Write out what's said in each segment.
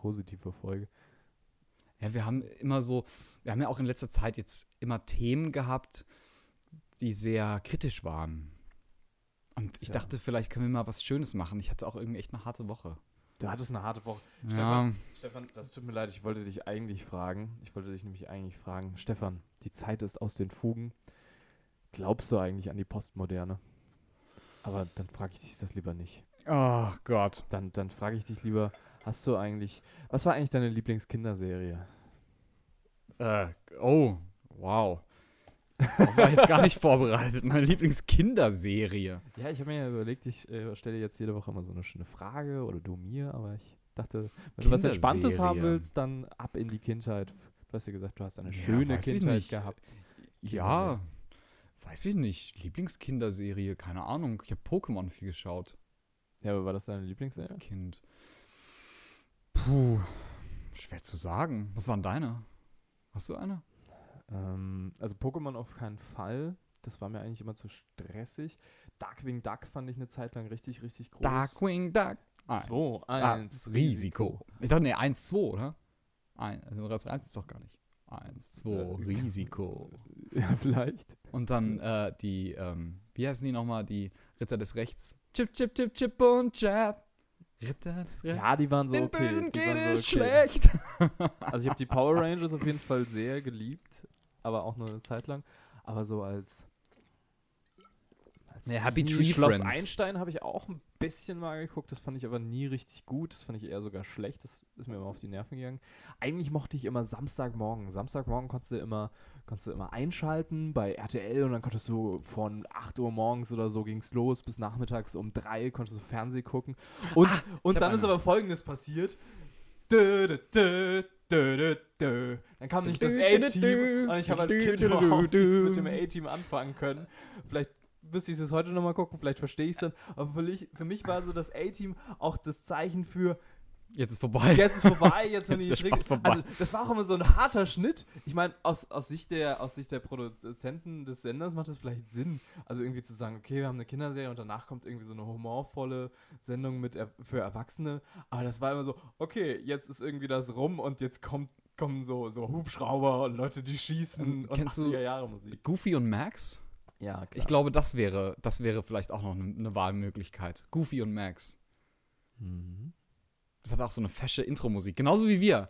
positive Folge. Ja, wir haben ja auch in letzter Zeit jetzt immer Themen gehabt, die sehr kritisch waren. Und ich dachte, vielleicht können wir mal was Schönes machen. Ich hatte auch irgendwie echt eine harte Woche. Du hattest eine harte Woche. Ja. Stefan, das tut mir leid, ich wollte dich nämlich eigentlich fragen, Stefan, die Zeit ist aus den Fugen. Glaubst du eigentlich an die Postmoderne? Aber dann frage ich dich das lieber nicht. Oh Gott. Dann frage ich dich lieber, was war eigentlich deine Lieblingskinderserie? Oh, wow. Ich war jetzt gar nicht vorbereitet. Meine Lieblingskinderserie. Ja, ich habe mir ja überlegt, ich stelle jetzt jede Woche mal so eine schöne Frage oder du mir, aber ich dachte, wenn du was Entspanntes haben willst, dann ab in die Kindheit. Du hast ja gesagt, du hast eine schöne Kindheit gehabt. Ja, weiß ich nicht. Lieblingskinderserie, keine Ahnung. Ich habe Pokémon viel geschaut. Ja, aber war das deine Lieblingsserie? Als Kind. Puh, schwer zu sagen. Was waren deine? Hast du eine? Also Pokémon auf keinen Fall. Das war mir eigentlich immer zu stressig. Darkwing Duck fand ich eine Zeit lang richtig, richtig groß. Darkwing Duck. 2, 1, Risiko. Ich dachte, nee, 1, 2, oder? Das 1 ist doch gar nicht. 1, 2, Risiko. Ja, vielleicht. Und dann wie heißen die nochmal? Die Ritter des Rechts. Chip, Chip, Chip, Chip und Chap. Ritter des Rechts. Ja, die waren so Den okay. Bösen Die geht waren es so okay. schlecht. Also ich habe die Power Rangers auf jeden Fall sehr geliebt, aber auch nur eine Zeit lang. Aber so als Happy Teenie, Tree Schloss Friends. Einstein habe ich auch ein bisschen mal geguckt. Das fand ich aber nie richtig gut. Das fand ich eher sogar schlecht. Das ist mir immer auf die Nerven gegangen. Eigentlich mochte ich immer Samstagmorgen. Samstagmorgen konntest du immer einschalten bei RTL und dann konntest du von 8 Uhr morgens oder so ging's los bis nachmittags um 3 konntest du Fernsehen gucken. Und dann ist aber Folgendes passiert. Dann kam nicht das A-Team und ich habe als Kind überhaupt nichts mit dem A-Team anfangen können. Vielleicht müsste ich es heute nochmal gucken, vielleicht verstehe ich es dann. Aber für mich war so das A-Team auch das Zeichen für Jetzt ist vorbei. jetzt ist vorbei, jetzt Jetzt ist der Spaß vorbei. Also das war auch immer so ein harter Schnitt. Ich meine, aus Sicht der Produzenten des Senders macht das vielleicht Sinn. Also irgendwie zu sagen, okay, wir haben eine Kinderserie und danach kommt irgendwie so eine humorvolle Sendung für Erwachsene. Aber das war immer so, okay, jetzt ist irgendwie das rum und jetzt kommen so Hubschrauber und Leute, die schießen und Kennst du 80er Jahre Musik. Goofy und Max? Ja, klar. Ich glaube, das wäre vielleicht auch noch eine Wahlmöglichkeit. Goofy und Max. Mhm. Das hat auch so eine fesche Intro-Musik. Genauso wie wir.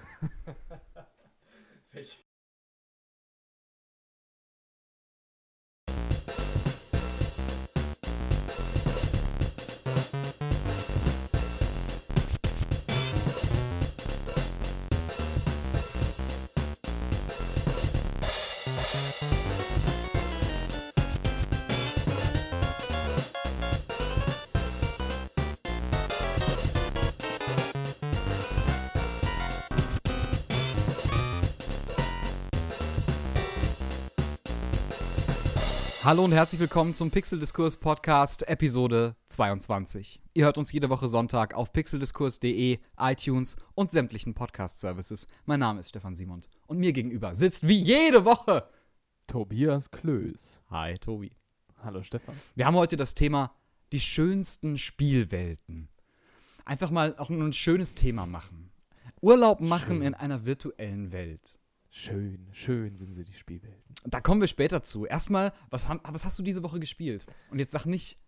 Hallo und herzlich willkommen zum Pixeldiskurs Podcast Episode 22. Ihr hört uns jede Woche Sonntag auf pixeldiskurs.de, iTunes und sämtlichen Podcast-Services. Mein Name ist Stefan Simond und mir gegenüber sitzt wie jede Woche Tobias Klöß. Hi, Tobi. Hallo Stefan. Wir haben heute das Thema die schönsten Spielwelten. Einfach mal auch ein schönes Thema machen. Urlaub machen in einer virtuellen Welt. Schön sind sie, die Spielwelten. Da kommen wir später zu. Erstmal, was hast du diese Woche gespielt? Und jetzt sag nicht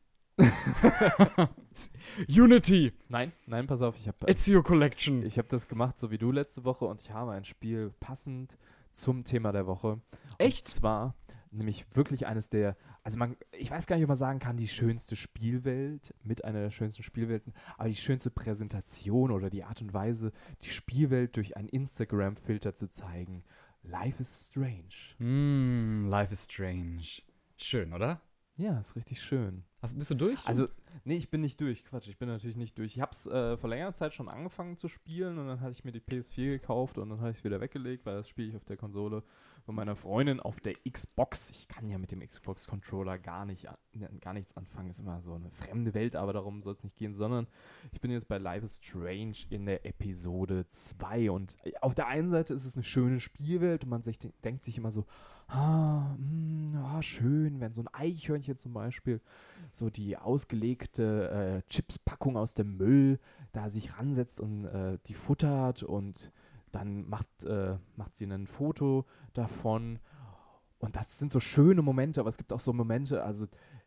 Unity. Nein, pass auf, Ezio Collection. Ich habe das gemacht, so wie du letzte Woche, und ich habe ein Spiel passend zum Thema der Woche. Echt? Und zwar nämlich wirklich eines der, ich weiß gar nicht, ob man sagen kann, die schönste Spielwelt, mit einer der schönsten Spielwelten, aber die schönste Präsentation oder die Art und Weise, die Spielwelt durch einen Instagram-Filter zu zeigen. Life is Strange. Life is Strange. Schön, oder? Ja, ist richtig schön. Bist du durch? Also, nee, ich bin nicht durch. Quatsch, ich bin natürlich nicht durch. Ich habe es vor längerer Zeit schon angefangen zu spielen und dann hatte ich mir die PS4 gekauft und dann habe ich es wieder weggelegt, weil das spiele ich auf der Konsole von meiner Freundin auf der Xbox. Ich kann ja mit dem Xbox-Controller gar nichts anfangen. Ist immer so eine fremde Welt, aber darum soll es nicht gehen, sondern ich bin jetzt bei Life is Strange in der Episode 2 und auf der einen Seite ist es eine schöne Spielwelt und man denkt sich immer so, schön, wenn so ein Eichhörnchen zum Beispiel so die belegte Chipspackung aus dem Müll da sich ransetzt und die futtert und dann macht sie ein Foto davon. Und das sind so schöne Momente, aber es gibt auch so Momente, also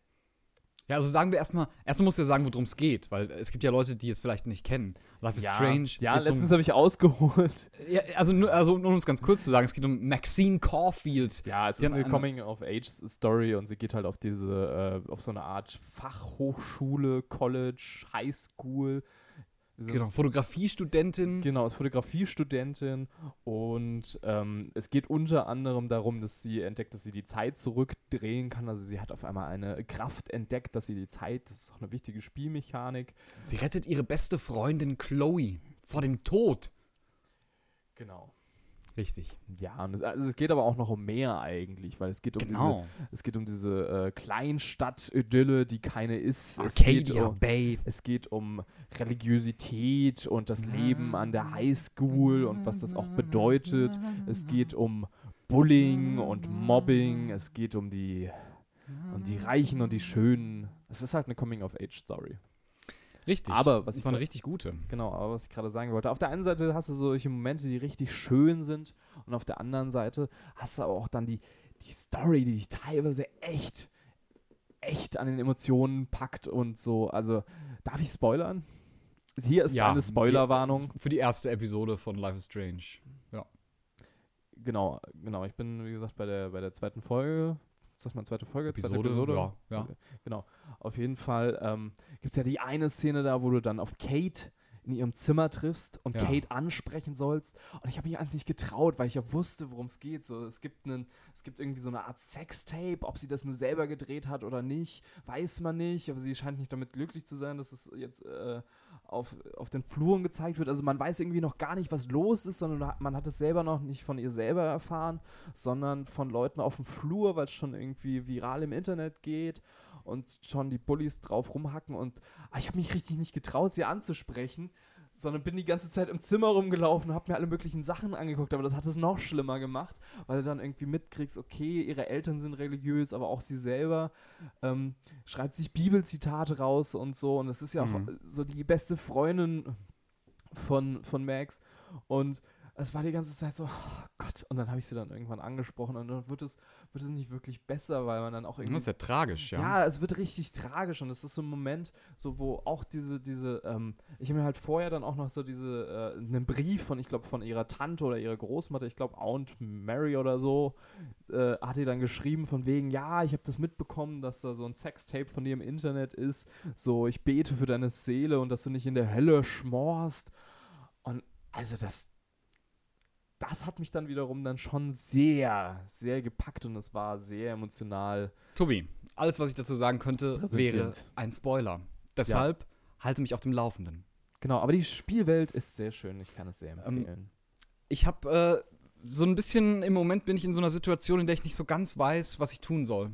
Ja, also sagen wir erstmal musst du ja sagen, worum es geht, weil es gibt ja Leute, die es vielleicht nicht kennen. Life is Strange. Ja, geht's letztens habe ich ausgeholt. Ja, also nur um es ganz kurz zu sagen, es geht um Maxine Caulfield. Ja, es ist eine Coming-of-Age-Story und sie geht halt auf auf so eine Art Fachhochschule, College, Highschool. Genau, Fotografiestudentin. Genau, ist Fotografiestudentin und es geht unter anderem darum, dass sie entdeckt, dass sie die Zeit zurückdrehen kann. Also sie hat auf einmal eine Kraft entdeckt, dass sie die Zeit, das ist auch eine wichtige Spielmechanik. Sie rettet ihre beste Freundin Chloe vor dem Tod. Genau. Richtig. Ja, und es geht aber auch noch um mehr eigentlich, weil es geht um diese Kleinstadt-Idylle, die keine ist. Arcadia Bay. Es geht um Religiosität und das Leben an der Highschool und was das auch bedeutet. Es geht um Bullying und Mobbing. Es geht um die Reichen und die Schönen. Es ist halt eine Coming-of-Age-Story. Richtig. Aber das war eine richtig gute. Genau, aber was ich gerade sagen wollte. Auf der einen Seite hast du solche Momente, die richtig schön sind und auf der anderen Seite hast du aber auch dann die Story, die dich teilweise echt an den Emotionen packt und so. Also, darf ich spoilern? Hier ist eine Spoilerwarnung. Für die erste Episode von Life is Strange. Ja. Genau. Ich bin, wie gesagt, bei der zweiten Folge. Ist das mal zweite Folge? Zweite Episode? Ja. Genau. Auf jeden Fall gibt es ja die eine Szene da, wo du dann auf Kate in ihrem Zimmer triffst und Kate ansprechen sollst. Und ich habe mich eigentlich nicht getraut, weil ich ja wusste, worum es geht. So, es gibt irgendwie so eine Art Sextape, ob sie das nur selber gedreht hat oder nicht, weiß man nicht. Aber sie scheint nicht damit glücklich zu sein, dass es jetzt auf den Fluren gezeigt wird. Also man weiß irgendwie noch gar nicht, was los ist, sondern man hat es selber noch nicht von ihr selber erfahren, sondern von Leuten auf dem Flur, weil es schon irgendwie viral im Internet geht und schon die Bullies drauf rumhacken. Und ich habe mich richtig nicht getraut, sie anzusprechen, sondern bin die ganze Zeit im Zimmer rumgelaufen und habe mir alle möglichen Sachen angeguckt. Aber das hat es noch schlimmer gemacht, weil du dann irgendwie mitkriegst, okay, ihre Eltern sind religiös, aber auch sie selber schreibt sich Bibelzitate raus und so. Und das ist ja auch so die beste Freundin von Max. Und es war die ganze Zeit so, oh Gott. Und dann habe ich sie dann irgendwann angesprochen und dann wird es nicht wirklich besser, weil man dann auch irgendwie... Das ist ja tragisch, ja. Ja, es wird richtig tragisch und es ist so ein Moment, so wo auch ich habe mir halt vorher dann auch noch so einen Brief von ihrer Tante oder ihrer Großmutter, ich glaube Aunt Mary oder so, hat die dann geschrieben von wegen, ja, ich habe das mitbekommen, dass da so ein Sextape von dir im Internet ist, so, ich bete für deine Seele und dass du nicht in der Hölle schmorst. Und also das hat mich dann wiederum dann schon sehr, sehr gepackt und es war sehr emotional. Tobi, alles, was ich dazu sagen könnte, wäre ein Spoiler. Deshalb halte mich auf dem Laufenden. Genau, aber die Spielwelt ist sehr schön, ich kann es sehr empfehlen. Ich habe so ein bisschen, im Moment bin ich in so einer Situation, in der ich nicht so ganz weiß, was ich tun soll.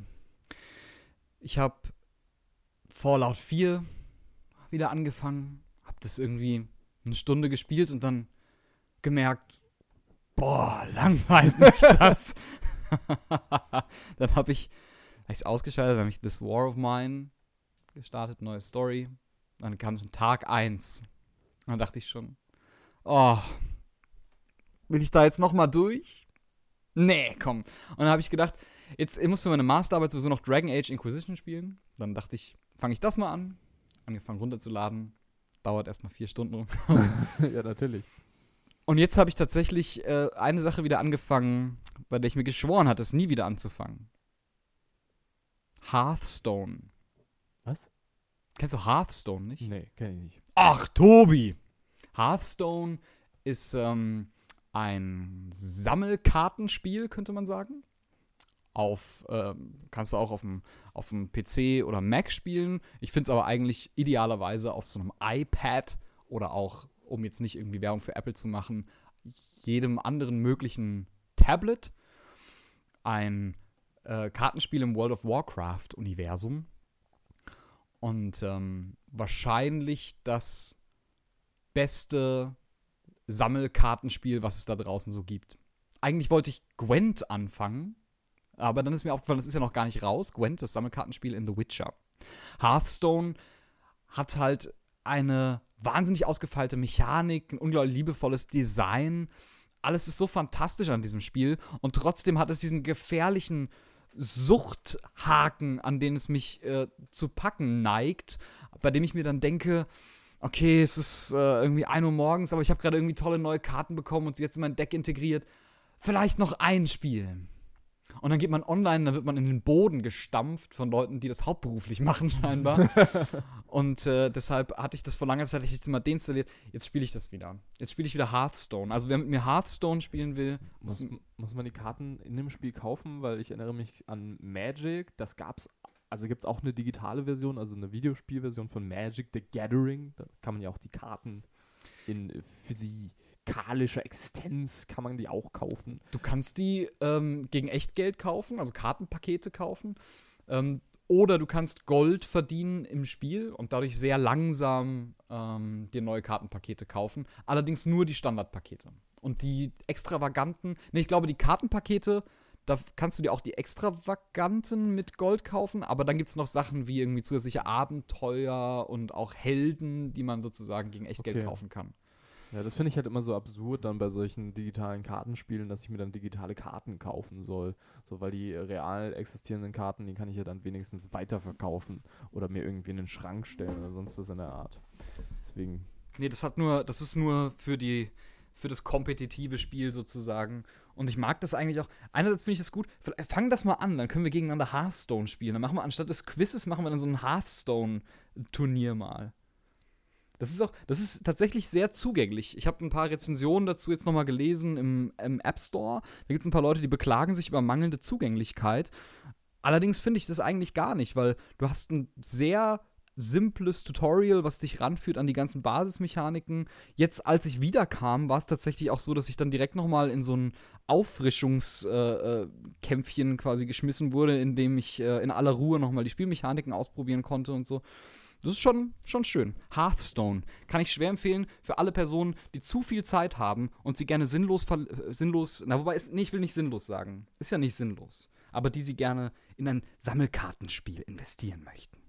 Ich habe Fallout 4 wieder angefangen, habe das irgendwie eine Stunde gespielt und dann gemerkt, boah, langweilt mich das. Dann habe ich es ausgeschaltet, dann habe ich This War of Mine gestartet, neue Story. Dann kam schon Tag 1. Und dann dachte ich schon, oh, will ich da jetzt nochmal durch? Nee, komm. Und dann habe ich gedacht, ich muss für meine Masterarbeit sowieso noch Dragon Age Inquisition spielen. Dann dachte ich, fange ich das mal an. Angefangen runterzuladen. Dauert erstmal 4 Stunden. Ja, natürlich. Und jetzt habe ich tatsächlich eine Sache wieder angefangen, bei der ich mir geschworen hatte, es nie wieder anzufangen. Hearthstone. Was? Kennst du Hearthstone nicht? Nee, kenn ich nicht. Ach, Tobi! Hearthstone ist ein Sammelkartenspiel, könnte man sagen. Kannst du auch auf dem PC oder Mac spielen. Ich finde es aber eigentlich idealerweise auf so einem iPad oder auch, um jetzt nicht irgendwie Werbung für Apple zu machen, jedem anderen möglichen Tablet. Ein Kartenspiel im World of Warcraft-Universum. Und wahrscheinlich das beste Sammelkartenspiel, was es da draußen so gibt. Eigentlich wollte ich Gwent anfangen, aber dann ist mir aufgefallen, das ist ja noch gar nicht raus. Gwent, das Sammelkartenspiel in The Witcher. Hearthstone hat halt eine wahnsinnig ausgefeilte Mechanik, ein unglaublich liebevolles Design. Alles ist so fantastisch an diesem Spiel und trotzdem hat es diesen gefährlichen Suchthaken, an den es mich zu packen neigt, bei dem ich mir dann denke, okay, es ist irgendwie 1 Uhr morgens, aber ich habe gerade irgendwie tolle neue Karten bekommen und sie jetzt in mein Deck integriert. Vielleicht noch ein Spiel. Und dann geht man online, dann wird man in den Boden gestampft von Leuten, die das hauptberuflich machen scheinbar. Und deshalb hatte ich das vor langer Zeit jetzt mal deinstalliert. Jetzt spiele ich das wieder. Jetzt spiele ich wieder Hearthstone. Also wer mit mir Hearthstone spielen will, Muss man die Karten in dem Spiel kaufen? Weil ich erinnere mich an Magic. Das gab's. Also gibt es auch eine digitale Version, also eine Videospielversion von Magic the Gathering. Da kann man ja auch die Karten in physikalischer Existenz, kann man die auch kaufen. du kannst die gegen Echtgeld kaufen, also Kartenpakete kaufen. Oder du kannst Gold verdienen im Spiel und dadurch sehr langsam dir neue Kartenpakete kaufen. Allerdings nur die Standardpakete. Und die extravaganten, ich glaube, die Kartenpakete, da kannst du dir auch die extravaganten mit Gold kaufen, aber dann gibt es noch Sachen wie irgendwie zusätzliche Abenteuer und auch Helden, die man sozusagen gegen Echtgeld kaufen kann. Ja, das finde ich halt immer so absurd dann bei solchen digitalen Kartenspielen, dass ich mir dann digitale Karten kaufen soll. So, weil die real existierenden Karten, die kann ich ja dann wenigstens weiterverkaufen oder mir irgendwie in den Schrank stellen oder sonst was in der Art. Deswegen. Nee, das ist nur für das kompetitive Spiel sozusagen. Und ich mag das eigentlich auch. Einerseits finde ich das gut. Fang das mal an, dann können wir gegeneinander Hearthstone spielen. Dann machen wir anstatt des Quizzes, machen wir dann so ein Hearthstone-Turnier mal. Das ist tatsächlich sehr zugänglich. Ich habe ein paar Rezensionen dazu jetzt nochmal gelesen im App Store. Da gibt es ein paar Leute, die beklagen sich über mangelnde Zugänglichkeit. Allerdings finde ich das eigentlich gar nicht, weil du hast ein sehr simples Tutorial, was dich ranführt an die ganzen Basismechaniken. Jetzt, als ich wiederkam, war es tatsächlich auch so, dass ich dann direkt nochmal in so ein Auffrischungskämpfchen quasi geschmissen wurde, in dem ich in aller Ruhe nochmal die Spielmechaniken ausprobieren konnte und so. Das ist schon schön. Hearthstone kann ich schwer empfehlen für alle Personen, die zu viel Zeit haben und sie gerne ich will nicht sinnlos sagen. Ist ja nicht sinnlos. Aber die sie gerne in ein Sammelkartenspiel investieren möchten.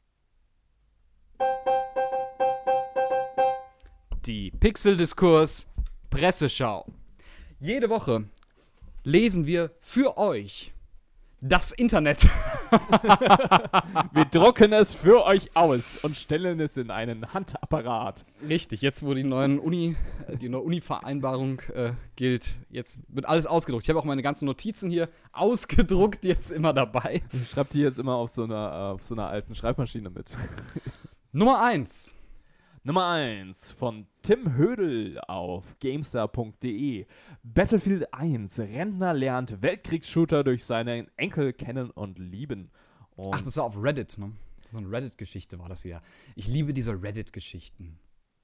Die Pixeldiskurs Presseschau. Jede Woche lesen wir für euch das Internet. Wir drucken es für euch aus und stellen es in einen Handapparat. Richtig, jetzt wo die neue Uni-Vereinbarung gilt, jetzt wird alles ausgedruckt. Ich habe auch meine ganzen Notizen hier ausgedruckt jetzt immer dabei. Ich schreibe die jetzt immer auf so einer alten Schreibmaschine mit. Nummer 1 von Tim Hödel auf GameStar.de. Battlefield 1. Rentner lernt Weltkriegsshooter durch seinen Enkel kennen und lieben. Und Ach, das war auf Reddit, ne? So eine Reddit-Geschichte war das wieder. Ich liebe diese Reddit-Geschichten.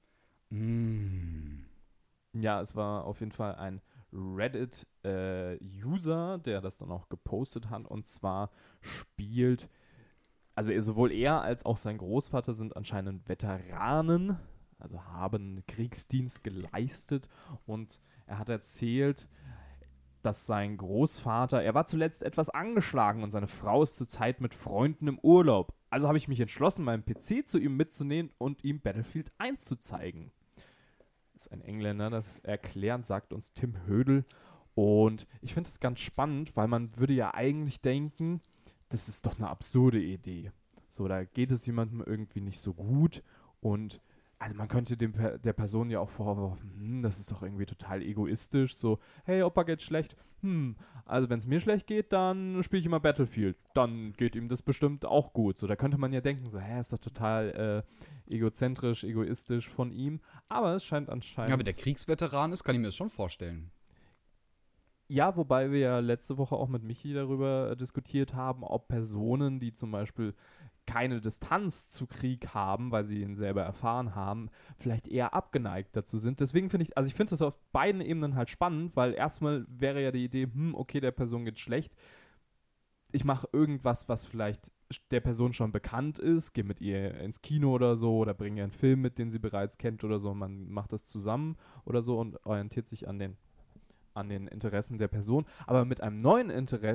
Ja, es war auf jeden Fall ein Reddit-User, der das dann auch gepostet hat. Und zwar spielt, also sowohl er als auch sein Großvater sind anscheinend Veteranen, also haben Kriegsdienst geleistet. Und er hat erzählt, dass sein Großvater, er war zuletzt etwas angeschlagen und seine Frau ist zurzeit mit Freunden im Urlaub. Also habe ich mich entschlossen, meinen PC zu ihm mitzunehmen und ihm Battlefield 1 zu zeigen. Das ist ein Engländer, das ist erklärend, sagt uns Tim Hödel. Und ich finde es ganz spannend, weil man würde ja eigentlich denken, das ist doch eine absurde Idee. So, da geht es jemandem irgendwie nicht so gut und also man könnte der Person ja auch vorwerfen, das ist doch irgendwie total egoistisch, so, hey, Opa geht schlecht, also wenn es mir schlecht geht, dann spiele ich immer Battlefield, dann geht ihm das bestimmt auch gut, so, da könnte man ja denken, so, ist doch total egozentrisch, egoistisch von ihm, aber es scheint anscheinend... Ja, wenn der Kriegsveteran ist, kann ich mir das schon vorstellen. Ja, wobei wir ja letzte Woche auch mit Michi darüber diskutiert haben, ob Personen, die zum Beispiel keine Distanz zu Krieg haben, weil sie ihn selber erfahren haben, vielleicht eher abgeneigt dazu sind. Deswegen finde ich, also ich finde das auf beiden Ebenen halt spannend, weil erstmal wäre ja die Idee, okay, der Person geht schlecht. Ich mache irgendwas, was vielleicht der Person schon bekannt ist, gehe mit ihr ins Kino oder so oder bringe ihr einen Film mit, den sie bereits kennt oder so und man macht das zusammen oder so und orientiert sich an den Interessen der Person. Aber mit einem neuen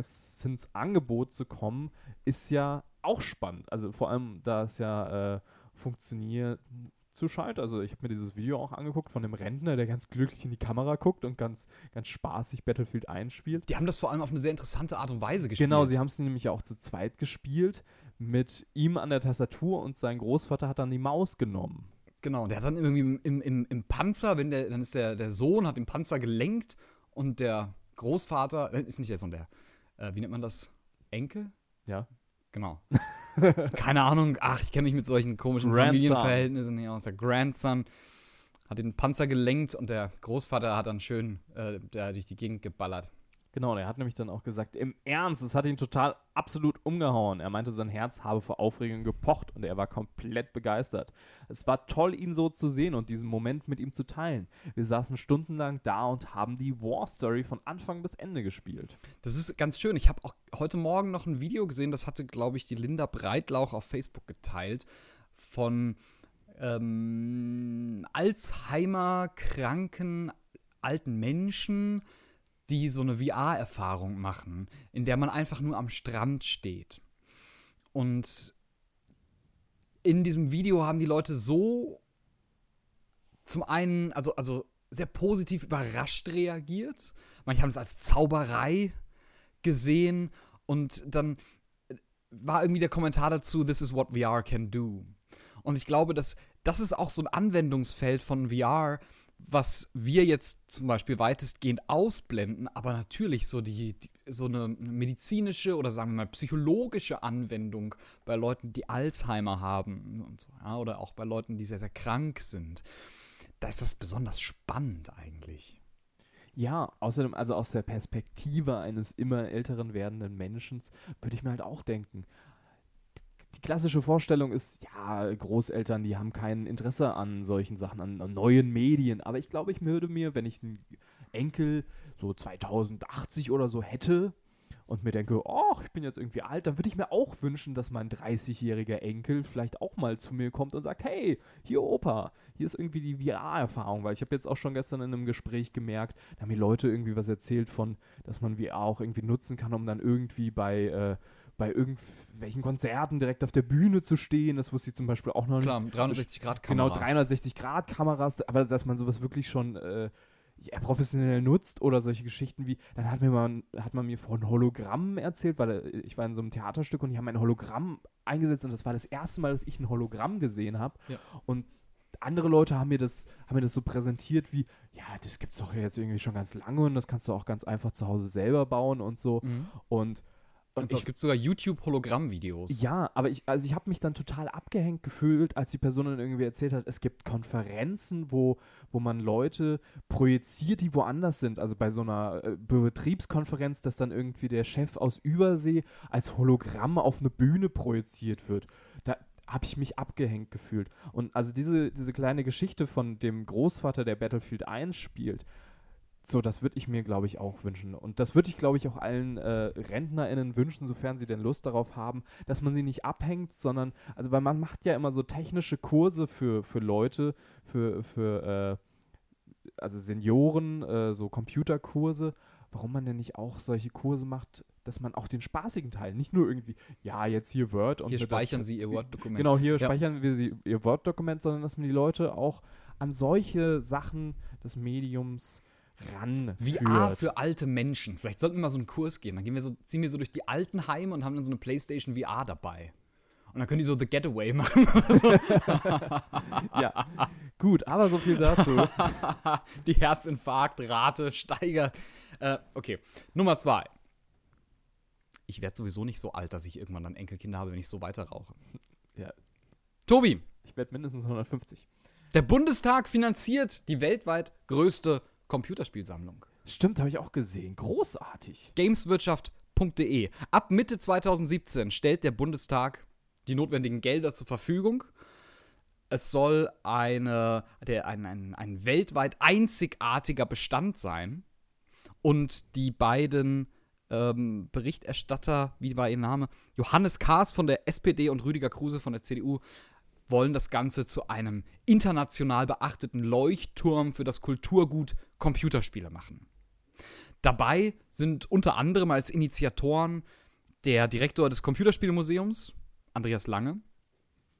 Interessensangebot zu kommen, ist ja auch spannend. Also vor allem, da es ja funktioniert zu scheit. Also ich habe mir dieses Video auch angeguckt von dem Rentner, der ganz glücklich in die Kamera guckt und ganz, ganz spaßig Battlefield einspielt. Die haben das vor allem auf eine sehr interessante Art und Weise gespielt. Genau, sie haben es nämlich auch zu zweit gespielt, mit ihm an der Tastatur und sein Großvater hat dann die Maus genommen. Genau, der hat dann irgendwie im Panzer, dann ist der Sohn, hat den Panzer gelenkt und der Großvater, ist nicht der Sohn, wie nennt man das? Enkel? Ja. Genau. Keine Ahnung, ich kenne mich mit solchen komischen Grandson. Familienverhältnissen nicht aus. Der Grandson hat den Panzer gelenkt und der Großvater hat dann schön durch die Gegend geballert. Genau, er hat nämlich dann auch gesagt, im Ernst, es hat ihn total absolut umgehauen. Er meinte, sein Herz habe vor Aufregung gepocht und er war komplett begeistert. Es war toll, ihn so zu sehen und diesen Moment mit ihm zu teilen. Wir saßen stundenlang da und haben die War Story von Anfang bis Ende gespielt. Das ist ganz schön. Ich habe auch heute Morgen noch ein Video gesehen, das hatte, glaube ich, die Linda Breitlauch auf Facebook geteilt, von Alzheimer-kranken alten Menschen, die so eine VR-Erfahrung machen, in der man einfach nur am Strand steht. Und in diesem Video haben die Leute so zum einen, also sehr positiv überrascht reagiert. Manche haben es als Zauberei gesehen und dann war irgendwie der Kommentar dazu, "This is what VR can do." Und ich glaube, das ist auch so ein Anwendungsfeld von VR, was wir jetzt zum Beispiel weitestgehend ausblenden, aber natürlich so so eine medizinische oder sagen wir mal psychologische Anwendung bei Leuten, die Alzheimer haben und so, ja, oder auch bei Leuten, die sehr, sehr krank sind. Da ist das besonders spannend eigentlich. Ja, außerdem, also aus der Perspektive eines immer älteren werdenden Menschen, würde ich mir halt auch denken, die klassische Vorstellung ist, ja, Großeltern, die haben kein Interesse an solchen Sachen, an neuen Medien. Aber ich glaube, ich würde mir, wenn ich einen Enkel so 2080 oder so hätte und mir denke, oh, ich bin jetzt irgendwie alt, dann würde ich mir auch wünschen, dass mein 30-jähriger Enkel vielleicht auch mal zu mir kommt und sagt, hey, hier Opa, hier ist irgendwie die VR-Erfahrung. Weil ich habe jetzt auch schon gestern in einem Gespräch gemerkt, da haben mir Leute irgendwie was erzählt von, dass man VR auch irgendwie nutzen kann, um dann irgendwie bei irgendwelchen Konzerten direkt auf der Bühne zu stehen. Das wusste ich zum Beispiel auch noch Klar, nicht. 360-Grad-Kameras. Genau, 360-Grad-Kameras, aber dass man sowas wirklich schon professionell nutzt oder solche Geschichten wie, dann hat man mir von Hologrammen erzählt, weil ich war in so einem Theaterstück und die haben ein Hologramm eingesetzt und das war das erste Mal, dass ich ein Hologramm gesehen habe. Ja. Und andere Leute haben mir das so präsentiert wie, ja, das gibt's doch jetzt irgendwie schon ganz lange und das kannst du auch ganz einfach zu Hause selber bauen und so. Mhm. Und es gibt sogar YouTube-Hologramm-Videos. Ja, aber ich habe mich dann total abgehängt gefühlt, als die Person dann irgendwie erzählt hat, es gibt Konferenzen, wo man Leute projiziert, die woanders sind. Also bei so einer Betriebskonferenz, dass dann irgendwie der Chef aus Übersee als Hologramm auf eine Bühne projiziert wird. Da habe ich mich abgehängt gefühlt. Und also diese kleine Geschichte von dem Großvater, der Battlefield 1 spielt, so, das würde ich mir, glaube ich, auch wünschen. Und das würde ich, glaube ich, auch allen RentnerInnen wünschen, sofern sie denn Lust darauf haben, dass man sie nicht abhängt, sondern, also weil man macht ja immer so technische Kurse für Leute, also Senioren, so Computerkurse. Warum man denn nicht auch solche Kurse macht, dass man auch den spaßigen Teil, nicht nur irgendwie, ja, jetzt hier Word und hier speichern Sie Ihr Word-Dokument. Genau, hier speichern wir sie ihr Word-Dokument, sondern dass man die Leute auch an solche Sachen des Mediums ranführt. VR für alte Menschen. Vielleicht sollten wir mal so einen Kurs gehen. Dann ziehen wir so durch die Altenheime und haben dann so eine PlayStation VR dabei. Und dann können die so The Getaway machen. Ja, gut, aber so viel dazu. Die Herzinfarktrate steigert. Okay, Nummer 2. Ich werde sowieso nicht so alt, dass ich irgendwann dann Enkelkinder habe, wenn ich so weiter rauche. Ja. Tobi. Ich werde mindestens 150. Der Bundestag finanziert die weltweit größte Computerspielsammlung. Stimmt, habe ich auch gesehen. Großartig. Gameswirtschaft.de. Ab Mitte 2017 stellt der Bundestag die notwendigen Gelder zur Verfügung. Es soll ein weltweit einzigartiger Bestand sein. Und die beiden Berichterstatter, wie war ihr Name? Johannes Kahrs von der SPD und Rüdiger Kruse von der CDU wollen das Ganze zu einem international beachteten Leuchtturm für das Kulturgut Computerspiele machen. Dabei sind unter anderem als Initiatoren der Direktor des Computerspielmuseums, Andreas Lange,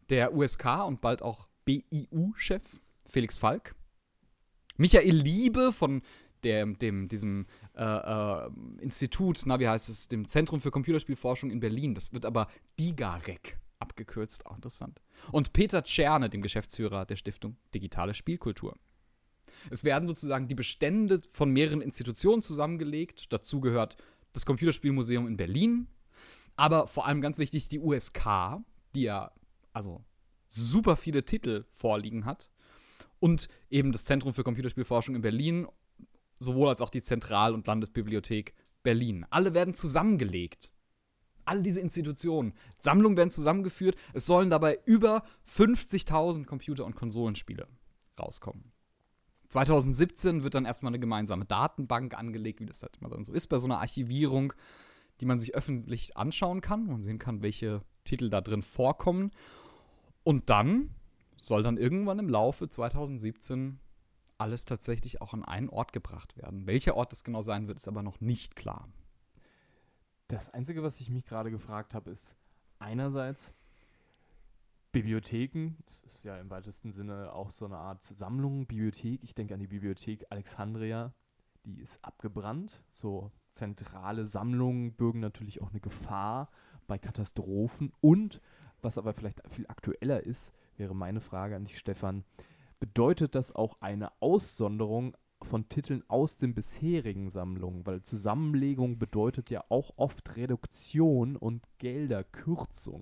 der USK und bald auch BIU-Chef Felix Falk. Michael Liebe von diesem Institut, wie heißt es, dem Zentrum für Computerspielforschung in Berlin. Das wird aber DIGAREC abgekürzt, auch interessant. Und Peter Czerne, dem Geschäftsführer der Stiftung Digitale Spielkultur. Es werden sozusagen die Bestände von mehreren Institutionen zusammengelegt. Dazu gehört das Computerspielmuseum in Berlin, aber vor allem ganz wichtig die USK, die ja also super viele Titel vorliegen hat, und eben das Zentrum für Computerspielforschung in Berlin, sowohl als auch die Zentral- und Landesbibliothek Berlin. Alle werden zusammengelegt. All diese Institutionen, Sammlungen werden zusammengeführt. Es sollen dabei über 50.000 Computer- und Konsolenspiele rauskommen. 2017 wird dann erstmal eine gemeinsame Datenbank angelegt, wie das halt immer dann so ist bei so einer Archivierung, die man sich öffentlich anschauen kann und sehen kann, welche Titel da drin vorkommen. Und dann soll dann irgendwann im Laufe 2017 alles tatsächlich auch an einen Ort gebracht werden. Welcher Ort das genau sein wird, ist aber noch nicht klar. Das Einzige, was ich mich gerade gefragt habe, ist einerseits Bibliotheken. Das ist ja im weitesten Sinne auch so eine Art Sammlung, Bibliothek. Ich denke an die Bibliothek Alexandria. Die ist abgebrannt. So zentrale Sammlungen bürgen natürlich auch eine Gefahr bei Katastrophen. Und, was aber vielleicht viel aktueller ist, wäre meine Frage an dich, Stefan, bedeutet das auch eine Aussonderung von Titeln aus den bisherigen Sammlungen? Weil Zusammenlegung bedeutet ja auch oft Reduktion und Gelderkürzung.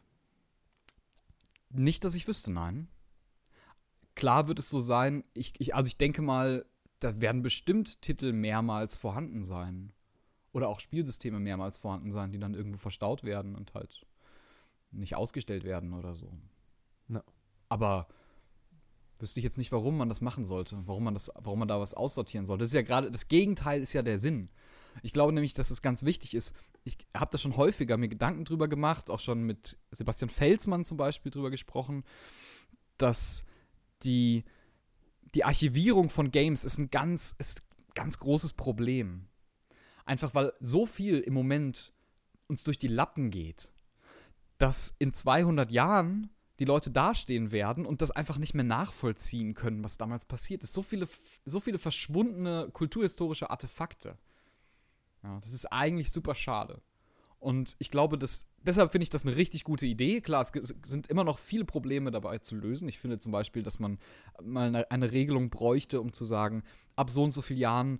Nicht, dass ich wüsste, nein. Klar wird es so sein, ich denke mal, da werden bestimmt Titel mehrmals vorhanden sein. Oder auch Spielsysteme mehrmals vorhanden sein, die dann irgendwo verstaut werden und halt nicht ausgestellt werden oder so. Ja. Aber wüsste ich jetzt nicht, warum man das machen sollte, warum man da was aussortieren sollte. Das ist ja gerade, das Gegenteil ist ja der Sinn. Ich glaube nämlich, dass es ganz wichtig ist. Ich habe da schon häufiger mir Gedanken drüber gemacht, auch schon mit Sebastian Felsmann zum Beispiel drüber gesprochen, dass die Archivierung von Games ist ein ganz großes Problem. Einfach weil so viel im Moment uns durch die Lappen geht, dass in 200 Jahren die Leute dastehen werden und das einfach nicht mehr nachvollziehen können, was damals passiert ist. So viele verschwundene kulturhistorische Artefakte. Ja, das ist eigentlich super schade. Und ich glaube, deshalb finde ich das eine richtig gute Idee. Klar, es sind immer noch viele Probleme dabei zu lösen. Ich finde zum Beispiel, dass man mal eine Regelung bräuchte, um zu sagen, ab so und so vielen Jahren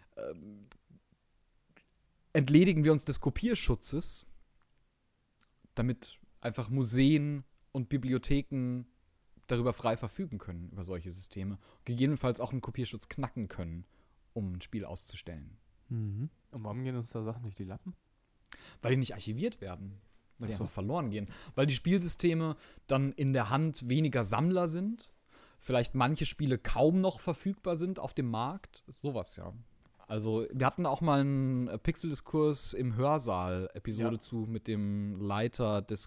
entledigen wir uns des Kopierschutzes, damit einfach Museen und Bibliotheken darüber frei verfügen können, über solche Systeme. Gegebenenfalls auch einen Kopierschutz knacken können, um ein Spiel auszustellen. Mhm. Und warum gehen uns da Sachen durch die Lappen? Weil die nicht archiviert werden. Weil die Ach so. einfach verloren gehen. Weil die Spielsysteme dann in der Hand weniger Sammler sind. Vielleicht manche Spiele kaum noch verfügbar sind auf dem Markt. Sowas, ja. Also, wir hatten auch mal einen Pixel-Diskurs im Hörsaal-Episode zu mit dem Leiter des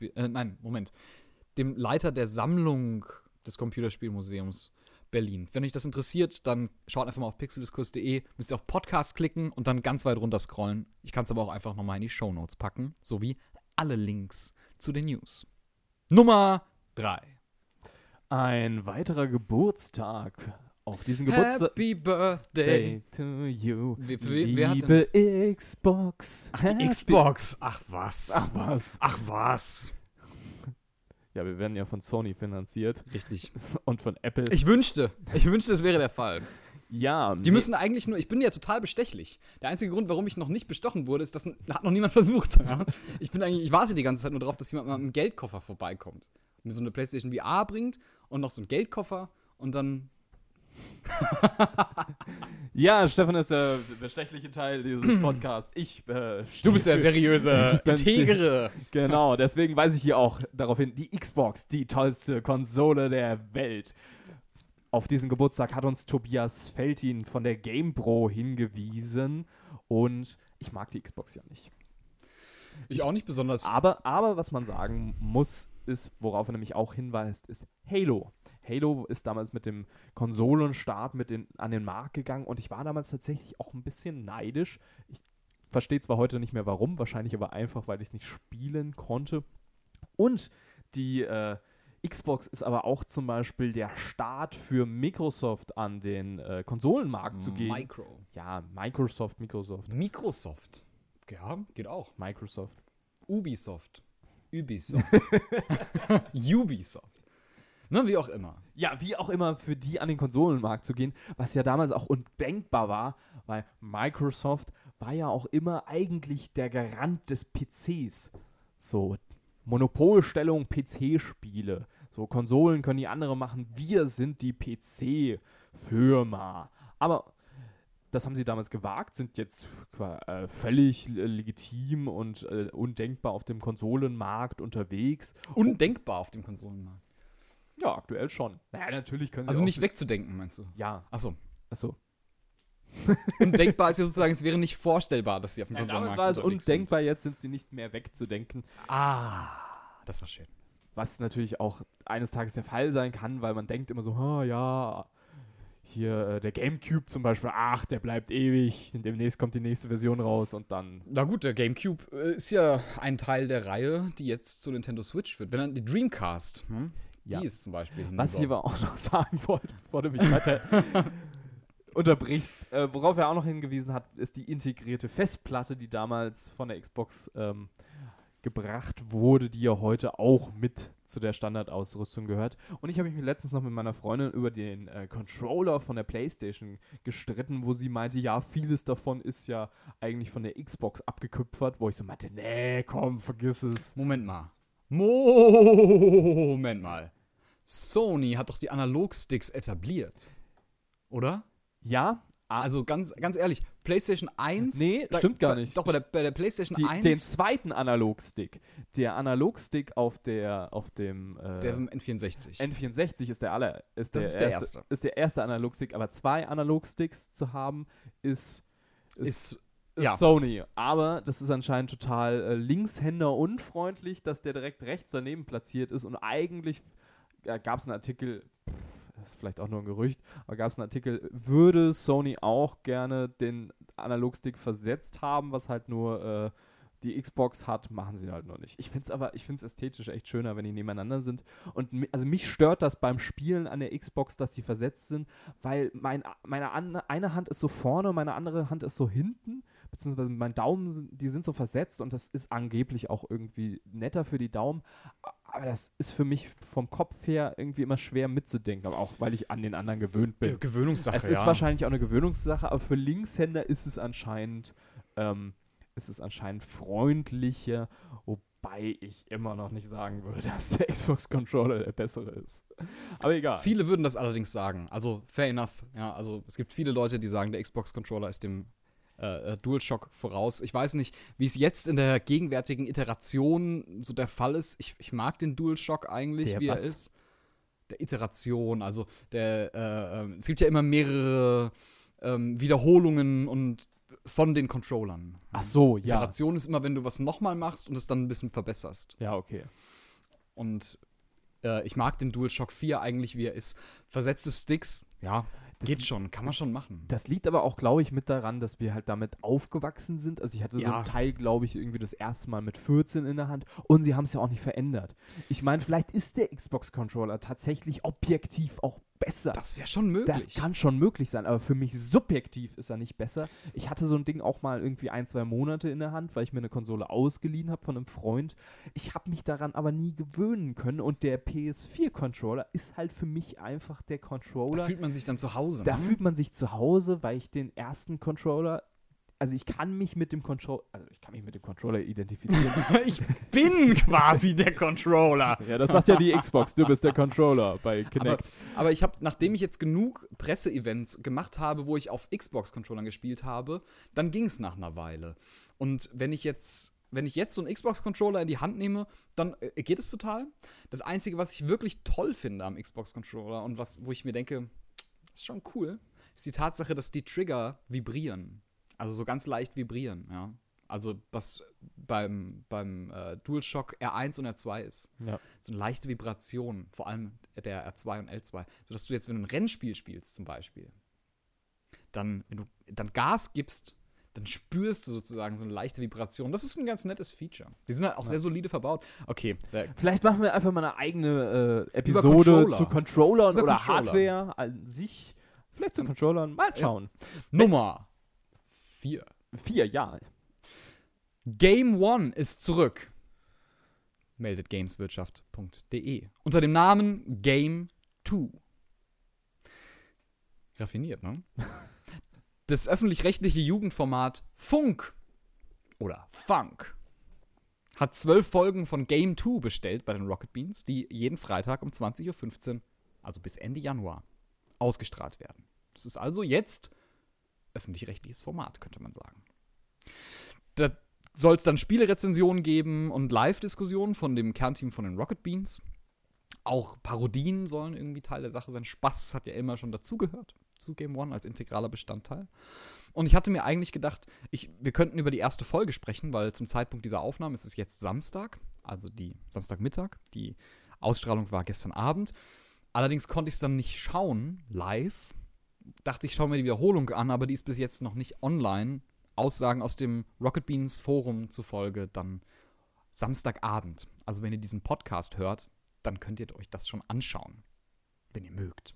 dem Leiter der Sammlung des Computerspielmuseums Berlin. Wenn euch das interessiert, dann schaut einfach mal auf pixeldiskurs.de, müsst ihr auf Podcast klicken und dann ganz weit runter scrollen. Ich kann es aber auch einfach nochmal in die Shownotes packen, sowie alle Links zu den News. Nummer 3. Ein weiterer Geburtstag. Auf diesen Geburtstag. Happy Birthday to you. Wer hat Liebe Xbox. Ach, die Xbox. Ach was. Ach was. Ja, wir werden ja von Sony finanziert. Richtig. Und von Apple. Ich wünschte, es wäre der Fall. Ja. Die müssen eigentlich nur, ich bin ja total bestechlich. Der einzige Grund, warum ich noch nicht bestochen wurde, ist, das hat noch niemand versucht. Ja? Ich warte die ganze Zeit nur darauf, dass jemand mal mit einem Geldkoffer vorbeikommt. Und mir so eine PlayStation VR bringt und noch so einen Geldkoffer und dann. Ja, Stefan ist der bestechliche Teil dieses Podcasts. Du bist der seriöse, integere. Genau, deswegen weise ich hier auch darauf hin, die Xbox, die tollste Konsole der Welt. Auf diesen Geburtstag hat uns Tobias Feltin von der GamePro hingewiesen und ich mag die Xbox ja nicht. Ich auch nicht besonders. Aber was man sagen muss, ist, worauf er nämlich auch hinweist, ist Halo. Halo ist damals mit dem Konsolenstart an den Markt gegangen und ich war damals tatsächlich auch ein bisschen neidisch. Ich verstehe zwar heute nicht mehr warum, wahrscheinlich aber einfach, weil ich es nicht spielen konnte. Und Die Xbox ist aber auch zum Beispiel der Start für Microsoft an den Konsolenmarkt zu gehen. Ja, Microsoft. Microsoft. Ja, geht auch. Microsoft. Ubisoft. Ubisoft. Ne, wie auch immer. Ja, wie auch immer, für die an den Konsolenmarkt zu gehen, was ja damals auch undenkbar war, weil Microsoft war ja auch immer eigentlich der Garant des PCs. So, Monopolstellung PC-Spiele. So, Konsolen können die andere machen, wir sind die PC-Firma. Aber das haben sie damals gewagt, sind jetzt völlig legitim und undenkbar auf dem Konsolenmarkt unterwegs. Undenkbar auf dem Konsolenmarkt. Ja, aktuell schon. Naja, natürlich können sie Also auch nicht wegzudenken, meinst du? Ja. Achso. Achso. Undenkbar ist ja sozusagen, es wäre nicht vorstellbar, dass sie auf dem Konsolenmarkt Damals war es unterwegs undenkbar, jetzt sind sie nicht mehr wegzudenken. Das war schön. Was natürlich auch eines Tages der Fall sein kann, weil man denkt immer so, ja, hier der Gamecube zum Beispiel, der bleibt ewig, demnächst kommt die nächste Version raus und dann... Na gut, der Gamecube ist ja ein Teil der Reihe, die jetzt zu Nintendo Switch wird. Wenn dann die Dreamcast, Ja. die ist zum Beispiel Was ich aber auch noch sagen wollte, bevor du mich weiter unterbrichst, worauf er auch noch hingewiesen hat, ist die integrierte Festplatte, die damals von der Xbox gebracht wurde, die ja heute auch mit zu der Standardausrüstung gehört. Und ich habe mich letztens noch mit meiner Freundin über den Controller von der PlayStation gestritten, wo sie meinte, ja, vieles davon ist ja eigentlich von der Xbox abgekupfert, wo ich so meinte, nee, komm, vergiss es. Moment mal. Sony hat doch die Analogsticks etabliert. Oder? Ja, Also ganz ehrlich, PlayStation 1. Nee, stimmt gar nicht. Doch, bei der PlayStation 1. Den zweiten Analogstick. Der Analogstick auf dem der N64. N64 ist der erste. Ist der erste Analogstick, aber 2 Analogsticks zu haben, ist ja. Sony. Aber das ist anscheinend total linkshänder-unfreundlich, dass der direkt rechts daneben platziert ist und eigentlich gab es einen Artikel, das ist vielleicht auch nur ein Gerücht, aber gab es einen Artikel, würde Sony auch gerne den Analogstick versetzt haben, was halt nur die Xbox hat, machen sie halt noch nicht. Ich finde es ästhetisch echt schöner, wenn die nebeneinander sind. Und also mich stört das beim Spielen an der Xbox, dass die versetzt sind, weil meine eine Hand ist so vorne, meine andere Hand ist so hinten, beziehungsweise mein Daumen, die sind so versetzt und das ist angeblich auch irgendwie netter für die Daumen. Aber das ist für mich vom Kopf her irgendwie immer schwer mitzudenken, aber auch weil ich an den anderen gewöhnt bin. Gewöhnungssache, Es ist wahrscheinlich auch eine Gewöhnungssache, aber für Linkshänder ist es anscheinend freundlicher, wobei ich immer noch nicht sagen würde, dass der Xbox-Controller der bessere ist. Aber egal. Viele würden das allerdings sagen. Also, fair enough. Ja, also es gibt viele Leute, die sagen, der Xbox-Controller ist dem DualShock voraus. Ich weiß nicht, wie es jetzt in der gegenwärtigen Iteration so der Fall ist. Ich mag den DualShock eigentlich, wie er ist. Der Iteration, also es gibt ja immer mehrere Wiederholungen und von den Controllern. Ach so, ja. Iteration ist immer, wenn du was nochmal machst und es dann ein bisschen verbesserst. Ja, okay. Und ich mag den DualShock 4 eigentlich, wie er ist. Versetzte Sticks, ja, geht schon, kann man schon machen. Das liegt aber auch, glaube ich, mit daran, dass wir halt damit aufgewachsen sind. Also ich hatte so einen Teil, glaube ich, irgendwie das erste Mal mit 14 in der Hand und sie haben es ja auch nicht verändert. Ich meine, vielleicht ist der Xbox-Controller tatsächlich objektiv auch besser. Das wäre schon möglich. Das kann schon möglich sein, aber für mich subjektiv ist er nicht besser. Ich hatte so ein Ding auch mal irgendwie 1-2 Monate in der Hand, weil ich mir eine Konsole ausgeliehen habe von einem Freund. Ich habe mich daran aber nie gewöhnen können und der PS4-Controller ist halt für mich einfach der Controller. Da fühlt man sich dann zu Hause. Da fühlt man sich zu Hause, weil ich den ersten Controller, also ich kann mich mit dem Controller identifizieren. Ich bin quasi der Controller. Ja, das sagt ja die Xbox, du bist der Controller bei Kinect. Aber ich habe, nachdem ich jetzt genug Presseevents gemacht habe, wo ich auf Xbox-Controllern gespielt habe, dann ging es nach einer Weile. Und wenn ich jetzt so einen Xbox-Controller in die Hand nehme, dann geht es total. Das Einzige, was ich wirklich toll finde am Xbox-Controller und wo ich mir denke, das ist schon cool, ist die Tatsache, dass die Trigger vibrieren. Also so ganz leicht vibrieren, ja. Also was beim DualShock R1 und R2 ist. Ja. So eine leichte Vibration, vor allem der R2 und L2. Sodass du jetzt, wenn du ein Rennspiel spielst zum Beispiel, dann, wenn du dann Gas gibst, dann spürst du sozusagen so eine leichte Vibration. Das ist ein ganz nettes Feature. Die sind halt auch sehr solide verbaut. Okay. Vielleicht machen wir einfach mal eine eigene Episode zu Controllern oder Hardware an sich. Vielleicht zu Controllern. Mal schauen. Nummer 4. 4, ja. Game One ist zurück. Meldet gameswirtschaft.de. Unter dem Namen Game 2. Raffiniert, ne? Das öffentlich-rechtliche Jugendformat Funk oder Funk hat 12 Folgen von Game 2 bestellt bei den Rocket Beans, die jeden Freitag um 20:15 Uhr, also bis Ende Januar, ausgestrahlt werden. Das ist also jetzt öffentlich-rechtliches Format, könnte man sagen. Da soll es dann Spielerezensionen geben und Live-Diskussionen von dem Kernteam von den Rocket Beans. Auch Parodien sollen irgendwie Teil der Sache sein. Spaß hat ja immer schon dazugehört zu Game One als integraler Bestandteil. Und ich hatte mir eigentlich gedacht, wir könnten über die erste Folge sprechen, weil zum Zeitpunkt dieser Aufnahme ist es jetzt Samstag, also die Samstagmittag. Die Ausstrahlung war gestern Abend. Allerdings konnte ich es dann nicht schauen, live. Dachte, ich schaue mir die Wiederholung an, aber die ist bis jetzt noch nicht online. Aussagen aus dem Rocket Beans Forum zufolge dann Samstagabend. Also wenn ihr diesen Podcast hört, dann könnt ihr euch das schon anschauen, wenn ihr mögt.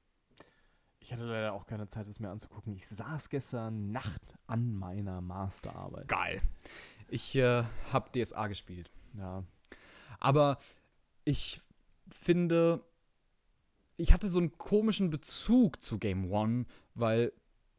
Ich hatte leider auch keine Zeit, es mir anzugucken. Ich saß gestern Nacht an meiner Masterarbeit. Geil. Ich habe DSA gespielt. Ja. Aber ich finde, ich hatte so einen komischen Bezug zu Game One, weil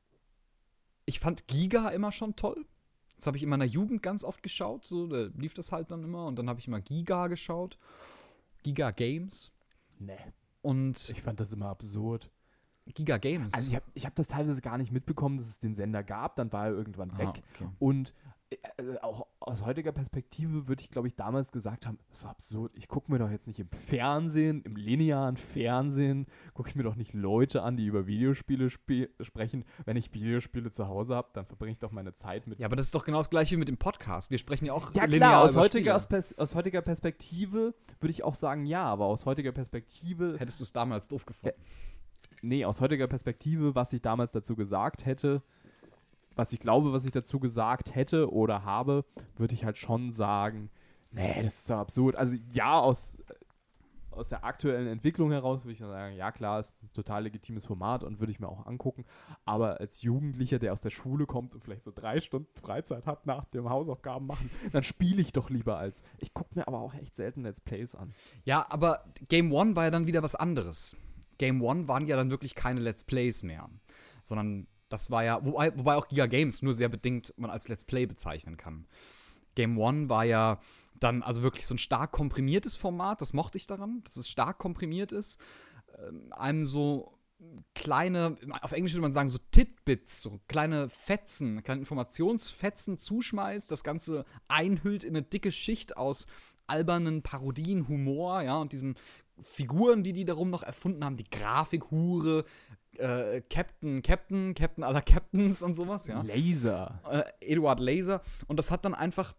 ich fand Giga immer schon toll. Das habe ich in meiner Jugend ganz oft geschaut. So, da lief das halt dann immer. Und dann habe ich immer Giga geschaut. Giga Games. Nee. Und ich fand das immer absurd. Giga Games. Also ich hab das teilweise gar nicht mitbekommen, dass es den Sender gab. Dann war er irgendwann weg. Okay. Und auch aus heutiger Perspektive würde ich, glaube ich, damals gesagt haben, das ist absurd. Ich gucke mir doch jetzt nicht im Fernsehen, im linearen Fernsehen, gucke ich mir doch nicht Leute an, die über Videospiele sprechen. Wenn ich Videospiele zu Hause habe, dann verbringe ich doch meine Zeit mit. Ja, aber das ist doch genau das Gleiche wie mit dem Podcast. Wir sprechen ja auch linear klar, aus heutiger Perspektive würde ich auch sagen, ja, aber aus heutiger Perspektive. Hättest du es damals doof gefunden? Nee, aus heutiger Perspektive, was ich damals dazu gesagt hätte, was ich glaube, was ich dazu gesagt hätte oder habe, würde ich halt schon sagen, nee, das ist doch absurd. Also ja, aus der aktuellen Entwicklung heraus würde ich sagen, ja klar, ist ein total legitimes Format und würde ich mir auch angucken. Aber als Jugendlicher, der aus der Schule kommt und vielleicht so 3 Stunden Freizeit hat nach dem Hausaufgaben machen, dann spiele ich doch lieber als. Ich gucke mir aber auch echt selten Let's Plays an. Ja, aber Game One war ja dann wieder was anderes. Game One waren ja dann wirklich keine Let's Plays mehr, sondern das war ja, wobei auch Giga Games nur sehr bedingt man als Let's Play bezeichnen kann. Game One war ja dann also wirklich so ein stark komprimiertes Format, das mochte ich daran, dass es stark komprimiert ist, einem so kleine, auf Englisch würde man sagen so Titbits, so kleine Fetzen, kleine Informationsfetzen zuschmeißt, das Ganze einhüllt in eine dicke Schicht aus albernen Parodien, Humor, ja, und diesen Figuren, die darum noch erfunden haben, die Grafikhure, Captain aller Captains und sowas, ja. Laser. Eduard Laser. Und das hat einfach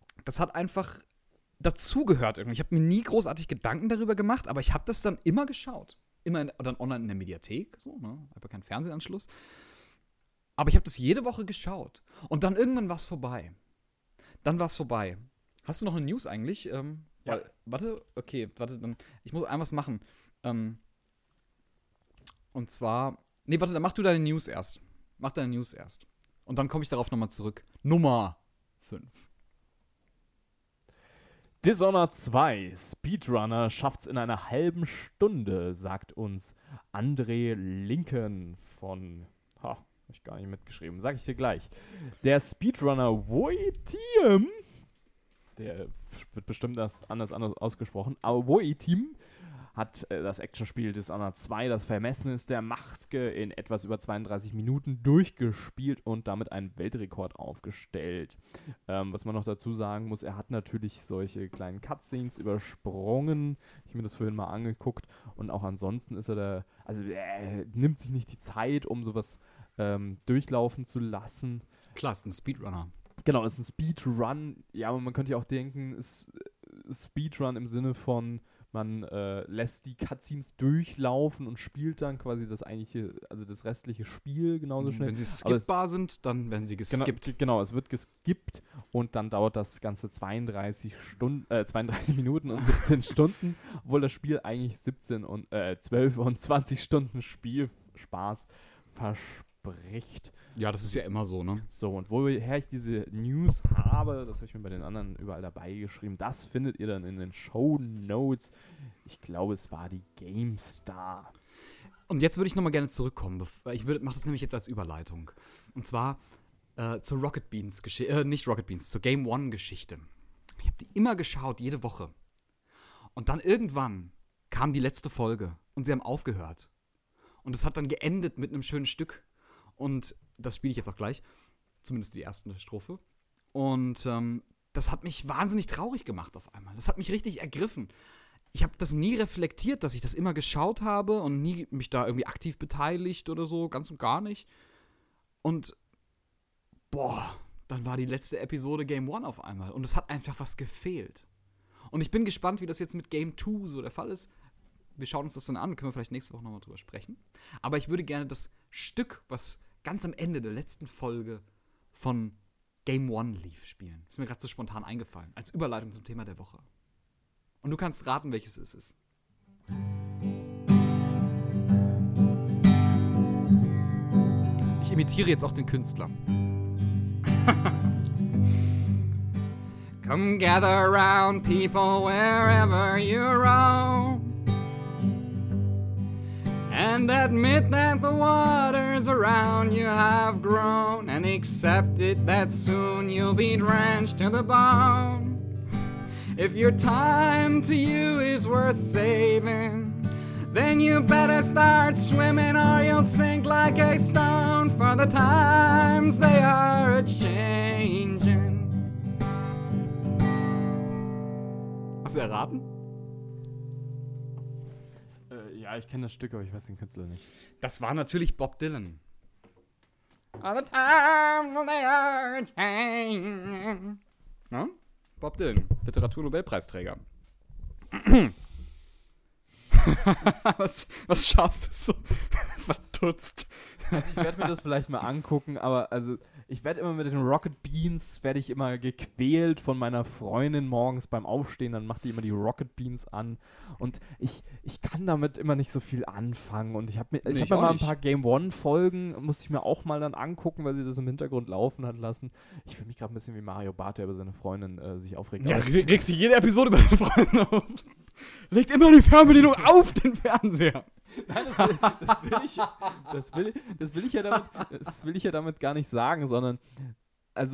dazugehört irgendwie. Ich habe mir nie großartig Gedanken darüber gemacht, aber ich habe das dann immer geschaut. Immer dann online in der Mediathek, so, ne? Ich habe keinen Fernsehanschluss. Aber ich habe das jede Woche geschaut. Und dann irgendwann war es vorbei. Hast du noch eine News eigentlich? Ja. Warte, dann. Ich muss einmal was machen. Und zwar. Nee, warte, dann mach du deine News erst. Und dann komme ich darauf nochmal zurück. Nummer 5. Dishonored 2 Speedrunner schafft's in einer halben Stunde, sagt uns André Linken von. Hab ich gar nicht mitgeschrieben, sag ich dir gleich. Der Speedrunner Woiteam, der wird bestimmt anders ausgesprochen, aber Woiteam hat das Actionspiel Dishonored 2, das Vermächtnis der Maske, in etwas über 32 Minuten durchgespielt und damit einen Weltrekord aufgestellt. Was man noch dazu sagen muss, er hat natürlich solche kleinen Cutscenes übersprungen. Ich habe mir das vorhin mal angeguckt und auch ansonsten ist er nimmt sich nicht die Zeit, um sowas durchlaufen zu lassen. Klar, ist ein Speedrunner. Genau, es ist ein Speedrun. Ja, aber man könnte ja auch denken, ist Speedrun im Sinne von man lässt die Cutscenes durchlaufen und spielt dann quasi das restliche Spiel genauso schnell. Wenn sie skippbar sind, dann werden sie geskippt. Genau, es wird geskippt und dann dauert das Ganze 32 Minuten und 17 Stunden, obwohl das Spiel eigentlich 12 und 20 Stunden Spielspaß verspricht. Ja, das ist ja immer so, ne? So, und woher ich diese News habe, das habe ich mir bei den anderen überall dabei geschrieben, das findet ihr dann in den Shownotes. Ich glaube, es war die GameStar. Und jetzt würde ich nochmal gerne zurückkommen. Mache das nämlich jetzt als Überleitung. Und zwar zur Rocket Beans Geschichte, nicht Rocket Beans, zur Game One Geschichte. Ich habe die immer geschaut, jede Woche. Und dann irgendwann kam die letzte Folge und sie haben aufgehört. Und es hat dann geendet mit einem schönen Stück. Und das spiele ich jetzt auch gleich. Zumindest die erste Strophe. Und das hat mich wahnsinnig traurig gemacht auf einmal. Das hat mich richtig ergriffen. Ich habe das nie reflektiert, dass ich das immer geschaut habe und nie mich da irgendwie aktiv beteiligt oder so. Ganz und gar nicht. Und dann war die letzte Episode Game One auf einmal. Und es hat einfach was gefehlt. Und ich bin gespannt, wie das jetzt mit Game 2 so der Fall ist. Wir schauen uns das dann an, können wir vielleicht nächste Woche nochmal drüber sprechen. Aber ich würde gerne das Stück, was ganz am Ende der letzten Folge von Game One lief, spielen. Ist mir gerade so spontan eingefallen, als Überleitung zum Thema der Woche. Und du kannst raten, welches es ist. Ich imitiere jetzt auch den Künstler. Come gather round, people, wherever you roam, and admit that the waters around you have grown, and accept it that soon you'll be drenched to the bone. If your time to you is worth saving, then you better start swimming or you'll sink like a stone, for the times they are a-changing. Hast du erraten? Ja, ich kenne das Stück, aber ich weiß den Künstler nicht. Das war natürlich Bob Dylan. All the time they are changing. Ja? Bob Dylan, Literaturnobelpreisträger. was schaust du so verdutzt? Also ich werde mir das vielleicht mal angucken, aber also ich werde immer mit den Rocket Beans, werde ich immer gequält von meiner Freundin morgens beim Aufstehen, dann macht die immer die Rocket Beans an und ich kann damit immer nicht so viel anfangen und ich habe mir mal ein paar Game One Folgen, musste ich mir auch mal dann angucken, weil sie das im Hintergrund laufen hat lassen. Ich fühle mich gerade ein bisschen wie Mario Barth, der über seine Freundin sich aufregt. Ja, regst du jede Episode über deine Freundin auf. Legt immer die Fernbedienung auf den Fernseher. Nein, das will ich ja damit gar nicht sagen, sondern also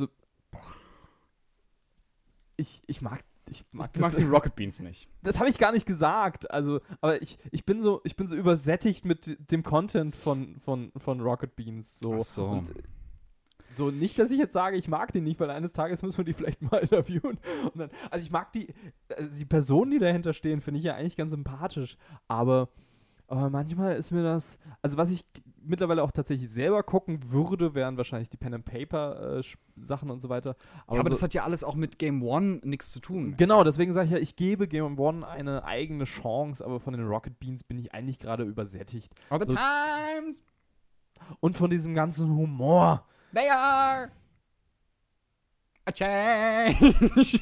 ich mag Du magst die Rocket Beans nicht. Das habe ich gar nicht gesagt. Also, aber ich bin so übersättigt mit dem Content von Rocket Beans. So. Ach so. Und so nicht, dass ich jetzt sage, ich mag die nicht, weil eines Tages müssen wir die vielleicht mal interviewen. Und dann, also ich mag die Personen, die dahinter stehen, finde ich ja eigentlich ganz sympathisch. Aber manchmal ist mir das, also was ich mittlerweile auch tatsächlich selber gucken würde, wären wahrscheinlich die Pen and Paper Sachen und so weiter. Aber so, das hat ja alles auch mit Game One nichts zu tun. Genau, deswegen sage ich ja, ich gebe Game One eine eigene Chance, aber von den Rocket Beans bin ich eigentlich gerade übersättigt. All the times. Und von diesem ganzen Humor. They are a change.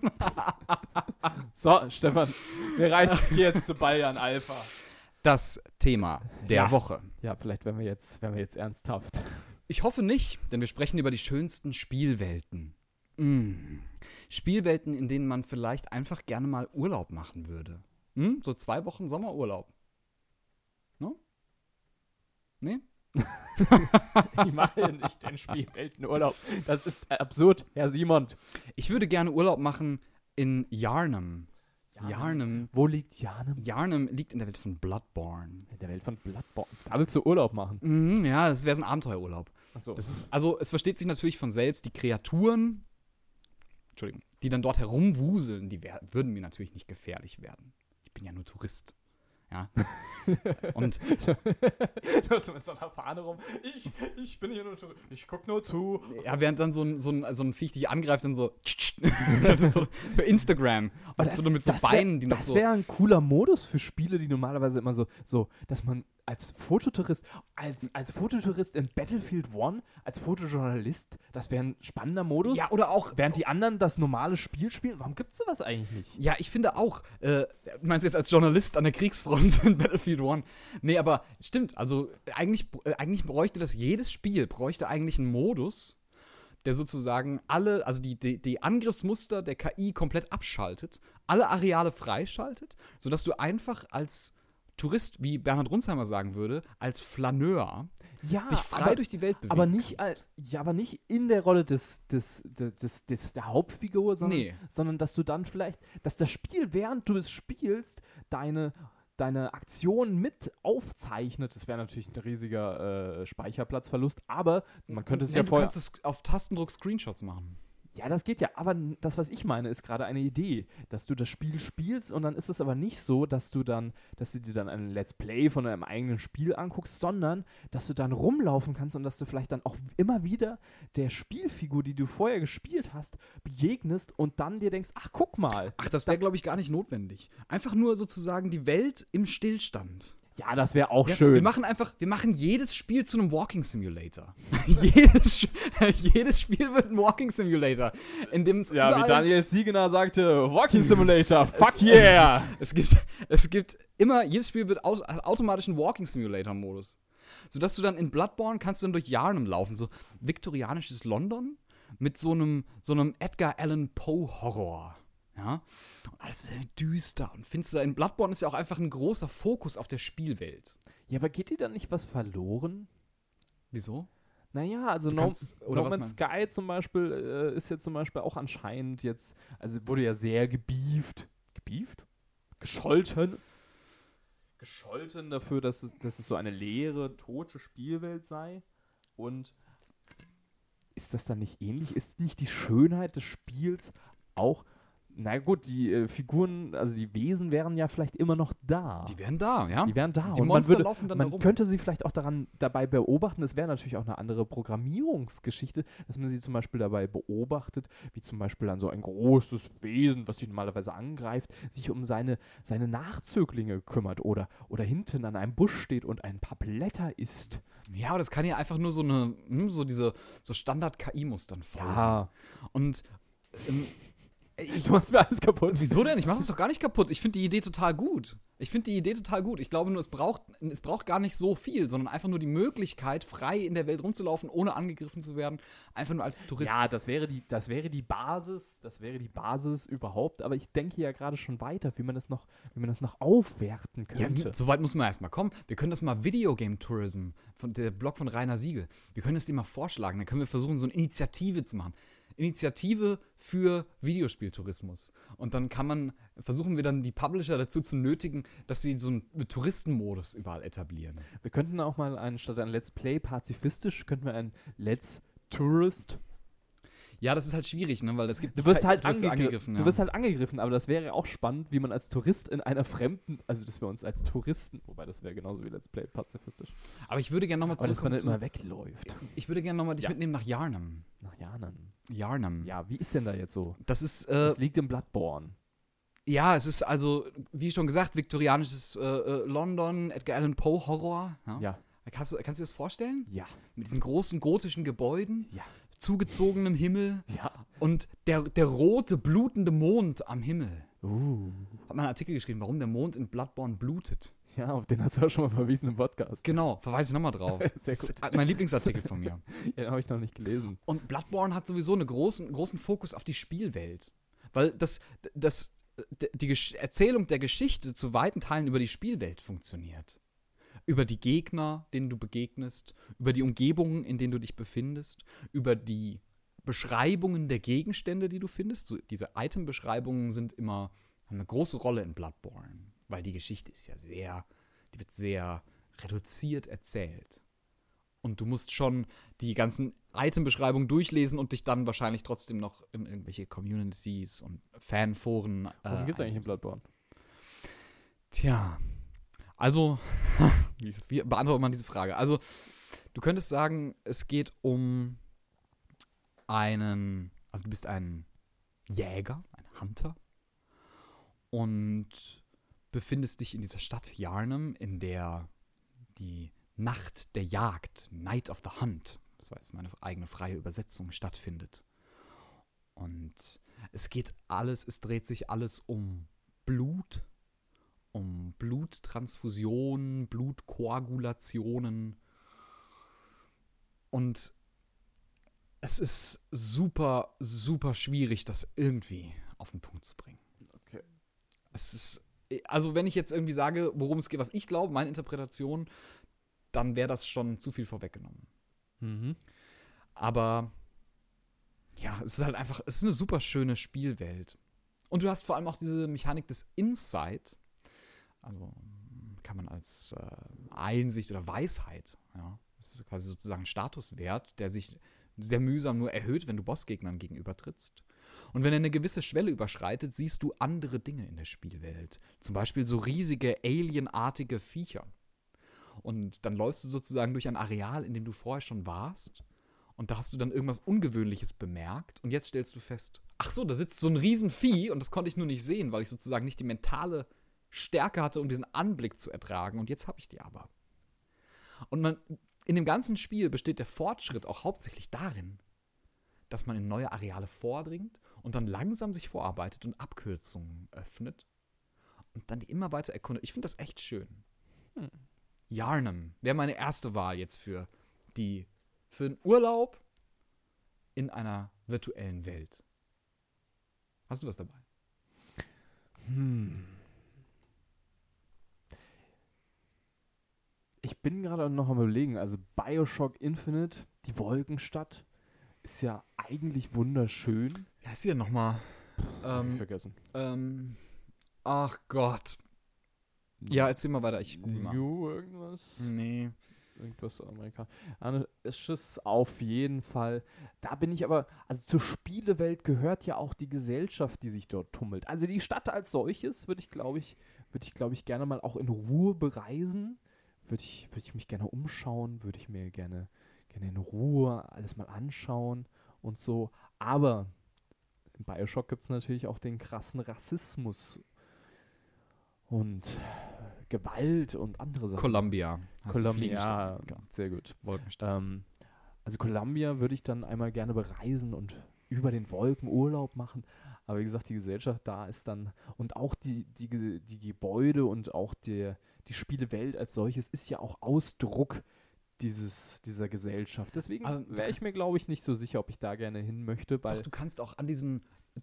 So, Stefan, mir reicht's, ich gehe jetzt zu Bayern Alpha. Das Thema der Woche. Ja, vielleicht werden wir jetzt ernsthaft. Ich hoffe nicht, denn wir sprechen über die schönsten Spielwelten. Spielwelten, in denen man vielleicht einfach gerne mal Urlaub machen würde. So 2 Wochen Sommerurlaub. No? Nee? Ich mache hier nicht den Spielweltenurlaub. Das ist absurd, Herr Simon. Ich würde gerne Urlaub machen in Yharnam. Yharnam. Wo liegt Yharnam? Yharnam liegt in der Welt von Bloodborne. In der Welt von Bloodborne. Da willst du Urlaub machen? Ja, das wäre so ein Abenteuerurlaub. Ach so. Also, es versteht sich natürlich von selbst, die Kreaturen, die dann dort herumwuseln, die würden mir natürlich nicht gefährlich werden. Ich bin ja nur Tourist. Ja. Und läufst du mit so einer Fahne rum. Ich bin hier nur Tourist. Ich guck nur zu. Ja, während dann so ein Viech dich angreift, dann so für Instagram. Aber Also mit so Beinen, die noch das so. wäre ein cooler Modus für Spiele, die normalerweise immer so, dass man als Fototourist in Battlefield 1, als Fotojournalist, das wäre ein spannender Modus. Ja, oder auch. Während die anderen das normale Spiel spielen. Warum gibt es sowas eigentlich nicht? Ja, ich finde auch. Du meinst jetzt als Journalist an der Kriegsfront in Battlefield 1? Nee, aber stimmt. Also eigentlich bräuchte jedes Spiel bräuchte eigentlich einen Modus, der sozusagen also die Angriffsmuster der KI komplett abschaltet, alle Areale freischaltet, sodass du einfach als Tourist, wie Bernhard Runzheimer sagen würde, als Flaneur dich frei durch die Welt bewegen aber nicht kannst. aber nicht in der Rolle der Hauptfigur, Nee. sondern dass du dann vielleicht, dass das Spiel, während du es spielst, deine Aktion mit aufzeichnet. Das wäre natürlich ein riesiger Speicherplatzverlust, aber man könnte es ja Du vorher... kannst es auf Tastendruck Screenshots machen. Ja, das geht ja, aber das, was ich meine, ist gerade eine Idee, dass du das Spiel spielst und dann ist es aber nicht so, dass du dir dann ein Let's Play von deinem eigenen Spiel anguckst, sondern dass du dann rumlaufen kannst und dass du vielleicht dann auch immer wieder der Spielfigur, die du vorher gespielt hast, begegnest und dann dir denkst, ach, guck mal. Ach, das wäre, glaube ich, gar nicht notwendig. Einfach nur sozusagen die Welt im Stillstand. Ja, das wäre auch Ja, schön. wir machen jedes Spiel zu einem Walking Simulator. jedes Spiel wird ein Walking Simulator, in dem es Ja, wie Daniel Siegener sagte, Walking Simulator, fuck yeah! Es gibt immer, jedes Spiel wird hat automatisch einen Walking Simulator Modus. Sodass du dann in Bloodborne kannst du dann durch Yarnum laufen, so viktorianisches London mit so einem Edgar Allan Poe Horror. Ja? Und alles ist düster und finster. In Bloodborne ist ja auch einfach ein großer Fokus auf der Spielwelt. Ja, aber geht dir dann nicht was verloren? Wieso? Naja, also Du No kannst- oder was Man's meinst du? Sky zum Beispiel ist jetzt zum Beispiel auch anscheinend jetzt, also wurde ja sehr gebieft? Gescholten dafür, dass es so eine leere, tote Spielwelt sei. Und ist das dann nicht ähnlich? Ist nicht die Schönheit des Spiels auch, na gut, die Figuren, also die Wesen wären ja vielleicht immer noch da. Die wären da, ja? Die wären da. Die und Monster laufen dann da man rum. könnte sie vielleicht auch dabei beobachten. Es wäre natürlich auch eine andere Programmierungsgeschichte, dass man sie zum Beispiel dabei beobachtet, wie zum Beispiel dann so ein großes Wesen, was sich normalerweise angreift, sich um seine Nachzöglinge kümmert oder hinten an einem Busch steht und ein paar Blätter isst. Ja, aber das kann ja einfach nur so diese Standard-KI-Mustern folgen. Ja. Und Du machst mir alles kaputt. wieso denn? Ich mache das doch gar nicht kaputt. Ich finde die Idee total gut. Ich glaube nur, es braucht gar nicht so viel, sondern einfach nur die Möglichkeit, frei in der Welt rumzulaufen, ohne angegriffen zu werden. Einfach nur als Tourist. Ja, das wäre die Basis überhaupt, aber ich denke ja gerade schon weiter, wie man das noch aufwerten Ja, könnte. so weit muss man erstmal kommen. Wir können das mal Videogame Tourism, der Blog von Rainer Siegel, wir können das dem mal vorschlagen. Dann können wir versuchen, so eine Initiative zu machen. Initiative für Videospieltourismus. Und dann versuchen wir dann die Publisher dazu zu nötigen, dass sie so einen Touristenmodus überall etablieren. Wir könnten auch mal statt ein Let's Play pazifistisch, könnten wir ein Let's Tourist. Ja, das ist halt schwierig, ne, weil es gibt Du wirst halt angegriffen. Du wirst halt angegriffen, aber das wäre auch spannend, wie man als Tourist in einer fremden, also dass wir uns als Touristen, wobei das wäre genauso wie Let's Play pazifistisch, Aber ich würde gerne nochmal aber dass man zurückkommen dann immer wegläuft. Ich würde gerne nochmal dich Ja. mitnehmen nach Yarnum. Nach Jahren. Yarnum. Ja, wie ist denn da jetzt so? Das ist, Das liegt im Bloodborne. ja, es ist also, wie schon gesagt, viktorianisches London, Edgar Allan Poe Horror. Ja. Ja. Kannst du dir das vorstellen? Ja. Mit diesen großen gotischen Gebäuden, Ja. zugezogenem Himmel Ja. und der rote, blutende Mond am Himmel. Hat Hat mal einen Artikel geschrieben, warum der Mond in Bloodborne blutet. Ja, auf den hast du auch schon mal verwiesen im Podcast. Genau, verweise ich nochmal drauf. Sehr Das gut. ist mein Lieblingsartikel von mir. Ja, den habe ich noch nicht gelesen. Und Bloodborne hat sowieso einen großen Fokus auf die Spielwelt. Weil die Erzählung der Geschichte zu weiten Teilen über die Spielwelt funktioniert. Über die Gegner, denen du begegnest, über die Umgebungen, in denen du dich befindest, über die Beschreibungen der Gegenstände, die du findest. So, diese Item-Beschreibungen haben eine große Rolle in Bloodborne, weil die Geschichte ist ja die wird sehr reduziert erzählt. Und du musst schon die ganzen Item-Beschreibungen durchlesen und dich dann wahrscheinlich trotzdem noch in irgendwelche Communities und Fanforen Worum geht es eigentlich in Bloodborne? Tja, also, wie beantwortet man diese Frage? Also, du könntest sagen, es geht um also du bist ein Jäger, ein Hunter. Und befindest dich in dieser Stadt Yharnam, in der die Nacht der Jagd, Night of the Hunt, das war jetzt meine eigene freie Übersetzung, stattfindet. Und es dreht sich alles um Blut, um Bluttransfusionen, Blutkoagulationen. Und es ist super, super schwierig, das irgendwie auf den Punkt zu bringen. Okay. Es ist, also wenn ich jetzt irgendwie sage, worum es geht, was ich glaube, meine Interpretation, dann wäre das schon zu viel vorweggenommen. Mhm. Aber ja, es ist halt einfach, es ist eine super schöne Spielwelt. Und du hast vor allem auch diese Mechanik des Insight, also kann man als Einsicht oder Weisheit, ja, das ist quasi sozusagen ein Statuswert, der sich sehr mühsam nur erhöht, wenn du Bossgegnern gegenübertrittst. Und wenn er eine gewisse Schwelle überschreitet, siehst du andere Dinge in der Spielwelt. Zum Beispiel so riesige, alienartige Viecher. Und dann läufst du sozusagen durch ein Areal, in dem du vorher schon warst. Und da hast du dann irgendwas Ungewöhnliches bemerkt. Und jetzt stellst du fest, ach so, da sitzt so ein Riesenvieh. Und das konnte ich nur nicht sehen, weil ich sozusagen nicht die mentale Stärke hatte, um diesen Anblick zu ertragen. Und jetzt habe ich die aber. Und in dem ganzen Spiel besteht der Fortschritt auch hauptsächlich darin, dass man in neue Areale vordringt und dann langsam sich vorarbeitet und Abkürzungen öffnet und dann die immer weiter erkundet. Ich finde das echt schön. Yharnam wäre meine erste Wahl jetzt für einen Urlaub in einer virtuellen Welt. Hast du was dabei? Ich bin gerade noch am Überlegen, also BioShock Infinite, die Wolkenstadt, ist ja eigentlich wunderschön. Ja, ist hier nochmal. Hab ich vergessen. Ach Gott. Ja, erzähl mal weiter, ich google mal. New irgendwas? Nee. Irgendwas Amerikanisches auf jeden Fall. Da bin ich aber, also zur Spielewelt gehört ja auch die Gesellschaft, die sich dort tummelt. Also die Stadt als solches würde ich, glaube ich, gerne mal auch in Ruhe bereisen. Würde ich mich gerne umschauen, würde ich mir gerne in Ruhe alles mal anschauen und so. Aber in BioShock gibt es natürlich auch den krassen Rassismus und Gewalt und andere Sachen. Columbia. Ja, sehr gut. Also Columbia würde ich dann einmal gerne bereisen und über den Wolken Urlaub machen. Aber wie gesagt, die Gesellschaft da ist dann, und auch die Gebäude und auch die Spielewelt als solches ist ja auch Ausdruck dieser Gesellschaft. Deswegen wäre ich mir, glaube ich, nicht so sicher, ob ich da gerne hin möchte. Weil doch, du kannst auch an diesen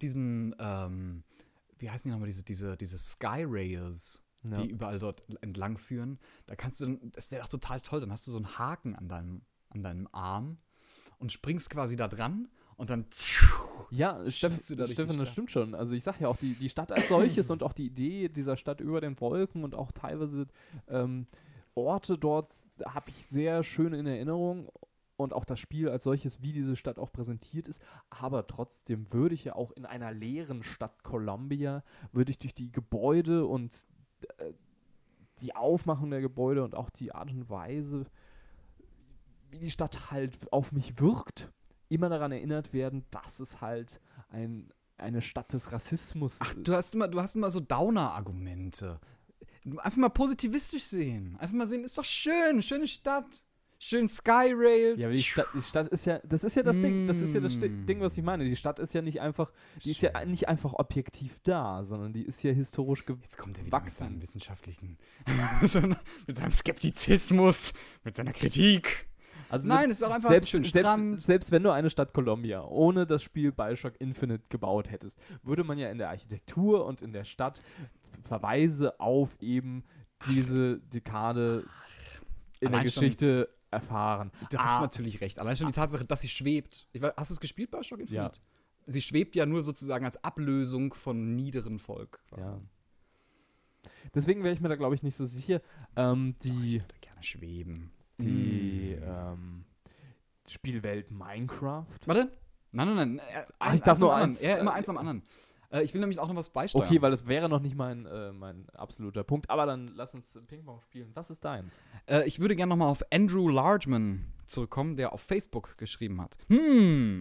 wie heißen die nochmal, diese Sky Rails, ja, die überall dort entlang führen. Da kannst du, das wäre doch total toll, dann hast du so einen Haken an deinem Arm und springst quasi da dran und dann ja, Steffen, das stimmt schon. Also ich sag ja auch, die Stadt als solches und auch die Idee dieser Stadt über den Wolken und auch teilweise Orte dort habe ich sehr schön in Erinnerung und auch das Spiel als solches, wie diese Stadt auch präsentiert ist. Aber trotzdem würde ich ja auch in einer leeren Stadt Columbia, würde ich durch die Gebäude und die Aufmachung der Gebäude und auch die Art und Weise, wie die Stadt halt auf mich wirkt, immer daran erinnert werden, dass es halt eine Stadt des Rassismus ist. Du hast immer so Downer-Argumente. Einfach mal positivistisch sehen. Einfach mal sehen, ist doch schön, schöne Stadt. Schön Sky Rails. Ja, aber die Stadt ist ja, das ist ja das Ding, das ist ja das Ding, was ich meine. Die Stadt ist ja nicht einfach, die ist ja nicht einfach objektiv da, sondern die ist ja historisch gewachsen. Jetzt kommt er wieder mit seinem wissenschaftlichen, mit seinem Skeptizismus, mit seiner Kritik. Also nein, es ist auch einfach ein schöner Strand. Selbst wenn du eine Stadt Columbia ohne das Spiel BioShock Infinite gebaut hättest, würde man ja in der Architektur und in der Stadt Verweise auf eben diese Dekade in der Geschichte erfahren. Du hast natürlich recht. Allein schon die Tatsache, dass sie schwebt. Hast du es gespielt, BioShock Infinite? Ja. Sie schwebt ja nur sozusagen als Ablösung von niederen Volk. Ja. Deswegen wäre ich mir da, glaube ich, nicht so sicher. Ich würde gerne schweben. Die Spielwelt Minecraft. Warte. Nein. Ich darf nur eins. Ja, immer eins am anderen. Ich will nämlich auch noch was beisteuern. Okay, weil es wäre noch nicht mein absoluter Punkt. Aber dann lass uns Ping-Pong spielen. Was ist deins? Ich würde gerne nochmal auf Andrew Largeman zurückkommen, der auf Facebook geschrieben hat.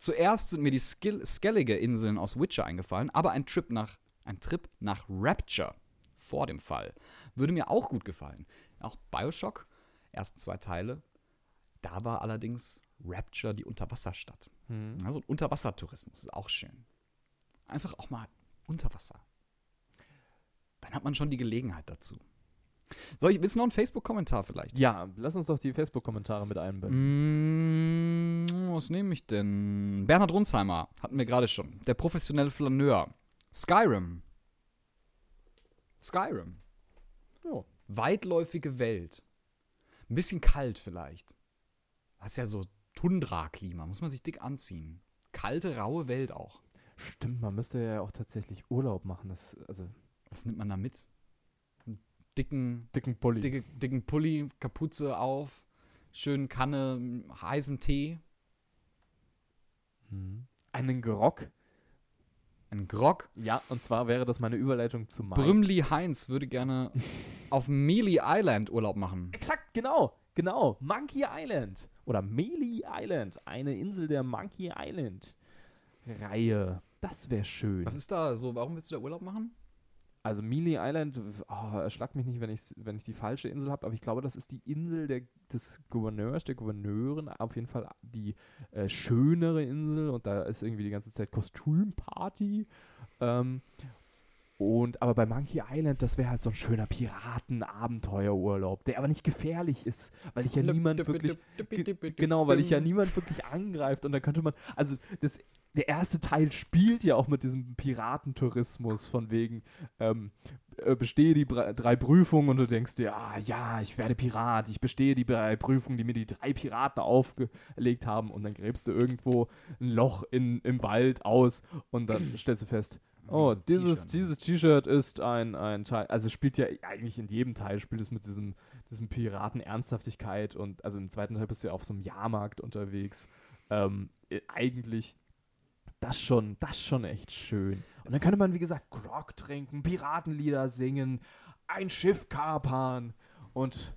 Zuerst sind mir die skellige Inseln aus Witcher eingefallen, aber ein Trip nach Rapture vor dem Fall würde mir auch gut gefallen. Auch BioShock, ersten 2 Teile, da war allerdings Rapture die Unterwasserstadt. Also Unterwassertourismus ist auch schön. Einfach auch mal unter Wasser. Dann hat man schon die Gelegenheit dazu. Willst du noch einen Facebook-Kommentar vielleicht? Ja, lass uns doch die Facebook-Kommentare mit einbinden. Was nehme ich denn? Bernhard Runsheimer hatten wir gerade schon. Der professionelle Flaneur. Skyrim. Ja. Weitläufige Welt. Ein bisschen kalt vielleicht. Das ist ja so Tundra-Klima. Muss man sich dick anziehen. Kalte, raue Welt auch. Stimmt, man müsste ja auch tatsächlich Urlaub machen. Was nimmt man da mit? Einen dicken Pulli. dicken Pulli, Kapuze auf, schön Kanne, heißem Tee. Einen Grog. Ein Grog. Ja, und zwar wäre das meine Überleitung zu Mike. Brümli Heinz würde gerne auf Mealy Island Urlaub machen. Exakt, genau. Monkey Island. Oder Mealy Island. Eine Insel der Monkey Island Reihe. Das wäre schön. Was ist da so? Warum willst du da Urlaub machen? Also Mealy Island, erschlagt mich nicht, wenn ich die falsche Insel habe, aber ich glaube, das ist die Insel des Gouverneurs, der Gouverneurin, auf jeden Fall die schönere Insel und da ist irgendwie die ganze Zeit Kostümparty. Aber bei Monkey Island, das wäre halt so ein schöner Piraten-Abenteuerurlaub, der aber nicht gefährlich ist, weil ich ja niemand wirklich angreift und da könnte man, also der erste Teil spielt ja auch mit diesem Piratentourismus von wegen, bestehe die 3 Prüfungen und du denkst dir, ja, ich werde Pirat, ich bestehe die 3 Prüfungen, die mir die 3 Piraten aufgelegt haben und dann gräbst du irgendwo ein Loch im Wald aus und dann stellst du fest, dieses T-Shirt ist ein Teil, also es spielt ja eigentlich in jedem Teil, spielt es mit diesem Piraten-Ernsthaftigkeit und also im zweiten Teil bist du ja auf so einem Jahrmarkt unterwegs, eigentlich das schon echt schön. Und dann könnte man, wie gesagt, Grog trinken, Piratenlieder singen, ein Schiff kapern und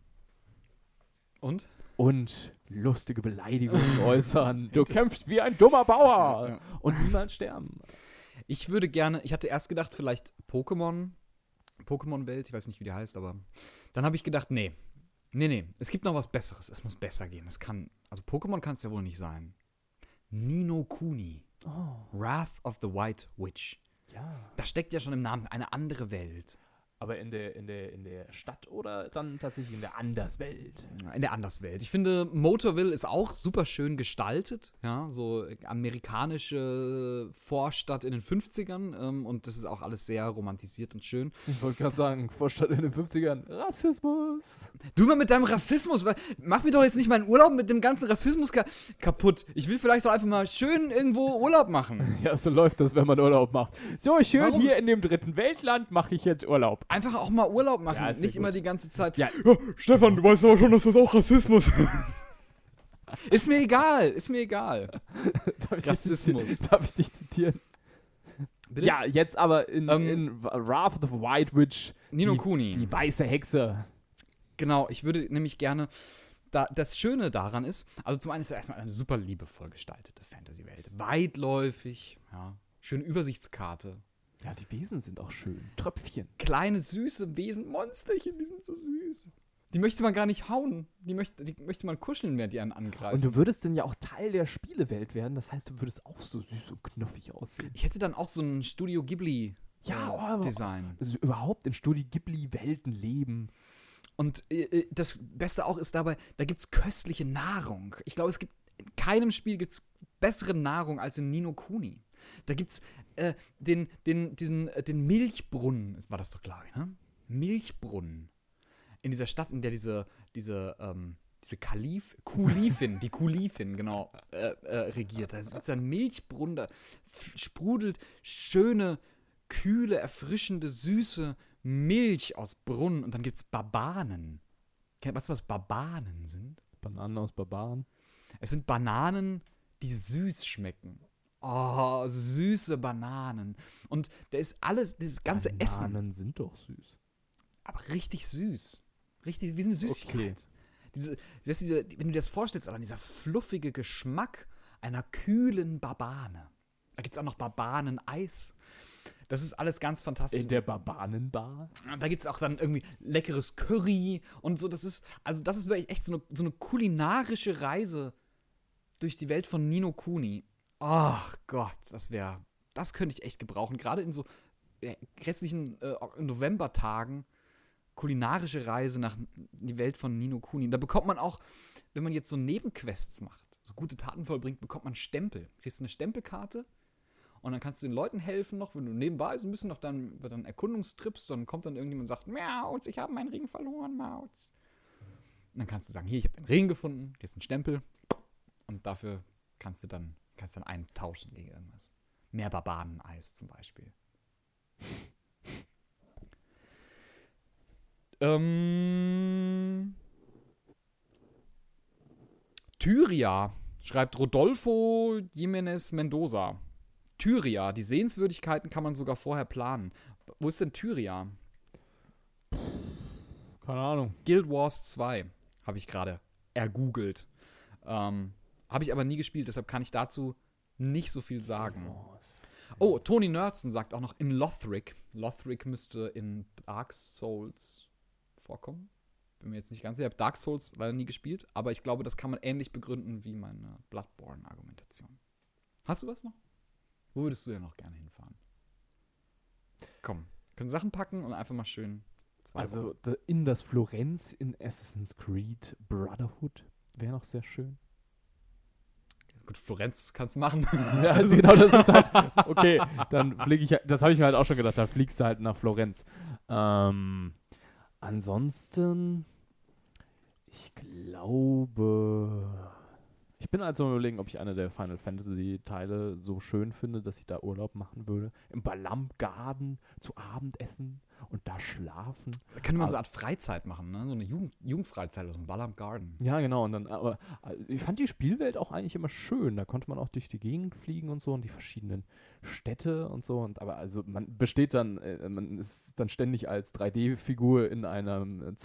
lustige Beleidigungen äußern. Du kämpfst wie ein dummer Bauer und niemals sterben. Ich hatte erst gedacht, vielleicht Pokémon-Welt, ich weiß nicht, wie die heißt, aber dann habe ich gedacht, nee, es gibt noch was Besseres, es muss besser gehen. Also Pokémon kann es ja wohl nicht sein. Ni no Kuni. Wrath of the White Witch. Ja. Das steckt ja schon im Namen, eine andere Welt. Aber in der Stadt oder dann tatsächlich in der Anderswelt? In der Anderswelt. Ich finde, Motorville ist auch super schön gestaltet. Ja, so amerikanische Vorstadt in den 50ern. Und das ist auch alles sehr romantisiert und schön. Ich wollte gerade sagen, Vorstadt in den 50ern, Rassismus. Du mal mit deinem Rassismus. Mach mir doch jetzt nicht meinen Urlaub mit dem ganzen Rassismus kaputt. Ich will vielleicht doch einfach mal schön irgendwo Urlaub machen. Ja, so läuft das, wenn man Urlaub macht. So schön hier in dem 3. Weltland mache ich jetzt Urlaub. Einfach auch mal Urlaub machen, ja, nicht immer die ganze Zeit. Ja, Stefan, du weißt aber schon, dass das auch Rassismus ist. Ist mir egal. Rassismus. Darf ich dich zitieren? Bitte? Ja, jetzt aber in Wrath of the White Witch. Ni no Kuni. Die weiße Hexe. Genau, ich würde nämlich gerne. Das Schöne daran ist, also zum einen ist es erstmal eine super liebevoll gestaltete Fantasy-Welt. Weitläufig, ja, schöne Übersichtskarte. Ja, die Wesen sind auch schön. Tröpfchen. Kleine, süße Wesen, Monsterchen, die sind so süß. Die möchte man gar nicht hauen. Die möchte man kuscheln, während die einen angreifen. Und du würdest dann ja auch Teil der Spielewelt werden. Das heißt, du würdest auch so süß und knuffig aussehen. Ich hätte dann auch so ein Studio Ghibli-Design. Also überhaupt in Studio Ghibli-Welten leben. Und das Beste auch ist dabei, da gibt es köstliche Nahrung. Ich glaube, in keinem Spiel gibt's bessere Nahrung als in Ni no Kuni. Da gibt's den Milchbrunnen, war das doch, glaube ich, ne? Milchbrunnen. In dieser Stadt, in der diese Kulifin, die Kulifin, genau, regiert. Da ist ein Milchbrunnen, da sprudelt schöne, kühle, erfrischende, süße Milch aus Brunnen. Und dann gibt's Barbanen. Weißt du, was Barbanen sind? Bananen aus Barbaren. Es sind Bananen, die süß schmecken. Oh, süße Bananen. Und da ist dieses ganze Essen. Bananen sind doch süß. Aber richtig süß. Richtig, wie eine Süßigkeit. Okay. Wenn du dir das vorstellst, aber dieser fluffige Geschmack einer kühlen Barbane. Da gibt es auch noch Barbaneneis. Das ist alles ganz fantastisch. In der Barbanenbar? Da gibt es auch dann irgendwie leckeres Curry und so. Das ist wirklich echt so eine kulinarische Reise durch die Welt von Ni no Kuni. Ach Gott, das könnte ich echt gebrauchen. Gerade in so restlichen Novembertagen. Kulinarische Reise nach die Welt von Ni no Kuni. Da bekommt man auch, wenn man jetzt so Nebenquests macht, so gute Taten vollbringt, bekommt man Stempel. Kriegst eine Stempelkarte und dann kannst du den Leuten helfen noch, wenn du nebenbei so ein bisschen auf deinen Erkundungstrips, dann kommt dann irgendjemand und sagt, Mauz, ich habe meinen Ring verloren, Mauz. Und dann kannst du sagen, hier, ich habe den Ring gefunden, hier ist ein Stempel und dafür kannst du dann eintauschen gegen irgendwas. Mehr Barbaneneis zum Beispiel. Tyria, schreibt Rodolfo Jiménez Mendoza. Tyria, die Sehenswürdigkeiten kann man sogar vorher planen. Wo ist denn Tyria? Keine Ahnung. Guild Wars 2 habe ich gerade ergoogelt. Habe ich aber nie gespielt, deshalb kann ich dazu nicht so viel sagen. Oh, Toni Nerdson sagt auch noch in Lothric. Lothric müsste in Dark Souls vorkommen. Bin mir jetzt nicht ganz sicher. Ich habe Dark Souls leider nie gespielt, aber ich glaube, das kann man ähnlich begründen wie meine Bloodborne-Argumentation. Hast du was noch? Wo würdest du denn noch gerne hinfahren? Komm, können Sachen packen und einfach mal schön 2 Also in das Florenz in Assassin's Creed Brotherhood wäre noch sehr schön. Gut, Florenz kannst du machen. Ja, also genau, das ist halt, okay, dann fliege ich, das habe ich mir halt auch schon gedacht, dann fliegst du halt nach Florenz. Ansonsten, ich glaube, ich bin also überlegen, ob ich eine der Final Fantasy Teile so schön finde, dass ich da Urlaub machen würde. Im Balamb Garden zu Abendessen und da schlafen. Da könnte man so eine Art Freizeit machen, ne? So eine Jugendfreizeit oder so ein Balamb Garden. Ja, genau. Und dann, aber ich fand die Spielwelt auch eigentlich immer schön. Da konnte man auch durch die Gegend fliegen und so und die verschiedenen Städte und so. Und aber also man besteht dann, man ist dann ständig als 3D-Figur in einer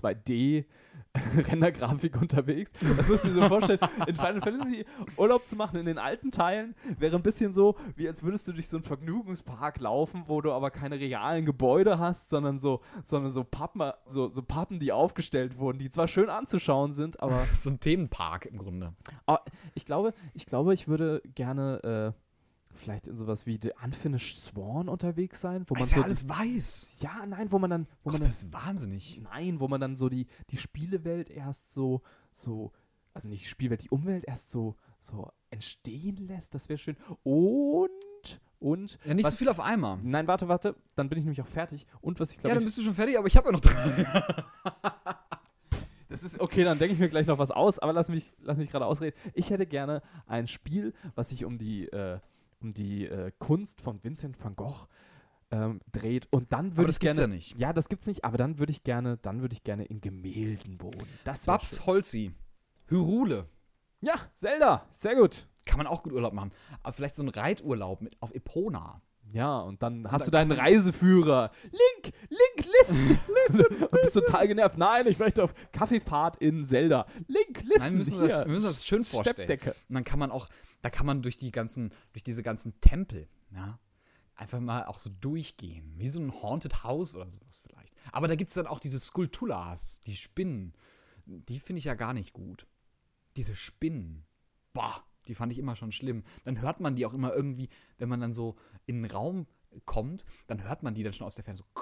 2D-Rendergrafik unterwegs. Das müsst ihr dir so vorstellen. In Final Fantasy Urlaub zu machen in den alten Teilen wäre ein bisschen so, wie als würdest du durch so einen Vergnügungspark laufen, wo du aber keine realen Gebäude hast, sondern so Pappen, die aufgestellt wurden, die zwar schön anzuschauen sind, aber So ein Themenpark im Grunde. ich glaube, ich würde gerne vielleicht in sowas wie The Unfinished Sworn unterwegs sein, wo man Ist so ja alles weiß. ja, nein, wo man dann Das ist wahnsinnig. nein, wo man dann so die Spielewelt erst so also nicht die Spielwelt, die Umwelt erst so entstehen lässt, das wäre schön. Und Ja, nicht so viel auf einmal. Nein, warte, dann bin ich nämlich auch fertig. Und was ich glaube, Ja, dann bist du schon fertig, aber ich habe ja noch 3. das ist okay, dann denke ich mir gleich noch was aus, aber lass mich gerade ausreden. Ich hätte gerne ein Spiel, was sich um die Kunst von Vincent van Gogh dreht und dann würde ich gerne. Das gibt's ja nicht. Ja, das gibt's nicht, aber dann würde ich gerne in Gemälden wohnen. Das wär schön. Babs Holzi. Hyrule. Ja, Zelda, sehr gut. Kann man auch gut Urlaub machen. Aber vielleicht so ein Reiturlaub auf Epona. Ja, und dann hast dann du deinen kann man- Reiseführer. Link, listen. Und bist total genervt. Nein, ich möchte auf Kaffeefahrt in Zelda. Link, listen. Nein, wir müssen das schön vorstellen. Steppdecke. Und dann kann man durch diese ganzen Tempel, ja, einfach mal auch so durchgehen. Wie so ein Haunted House oder sowas vielleicht. Aber da gibt es dann auch diese Skulpturas, die Spinnen. Die finde ich ja gar nicht gut. Diese Spinnen. Boah, die fand ich immer schon schlimm. Dann hört man die auch immer irgendwie, wenn man dann so in den Raum kommt, dann hört man die dann schon aus der Ferne so.